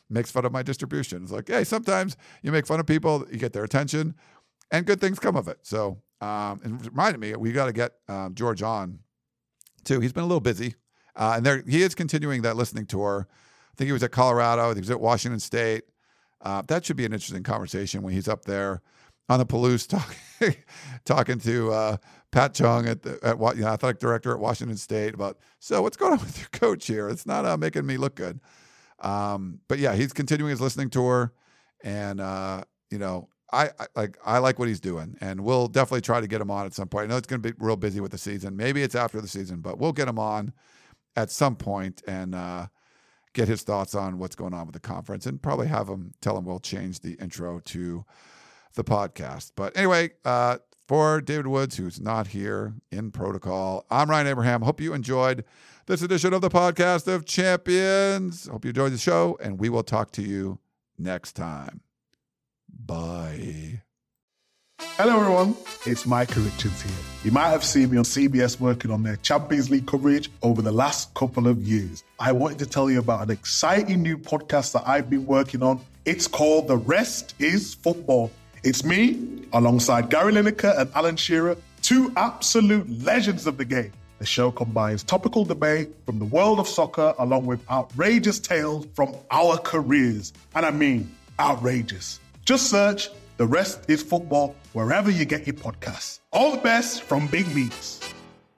makes fun of my distribution. It's like, hey, sometimes you make fun of people, you get their attention, and good things come of it. So um, it reminded me, we got to get um, George on too. He's been a little busy, uh, and there he is continuing that listening tour. I think he was at Colorado. He was at Washington State. Uh, that should be an interesting conversation when he's up there on the Palouse talking talking to uh, Pat Chung at the at, you know, athletic director at Washington State about, so what's going on with your coach here? It's not uh, making me look good. Um, but yeah, he's continuing his listening tour, and uh, you know, I, I like I like what he's doing, and we'll definitely try to get him on at some point. I know it's going to be real busy with the season. Maybe it's after the season, but we'll get him on at some point and uh, get his thoughts on what's going on with the conference, and probably have him tell him we'll change the intro to the podcast. But anyway, uh, for David Woods, who's not here in protocol, I'm Ryan Abraham. Hope you enjoyed this edition of the Podcast of Champions. Hope you enjoyed the show, and we will talk to you next time. Bye. Hello everyone, it's Micah Richards here. You might have seen me on C B S working on their Champions League coverage over the last couple of years. I wanted to tell you about an exciting new podcast that I've been working on. It's called The Rest is Football. It's me, alongside Gary Lineker and Alan Shearer, two absolute legends of the game. The show combines topical debate from the world of soccer along with outrageous tales from our careers. And I mean, outrageous. Just search The Rest is Football wherever you get your podcasts. All the best from Big Meats.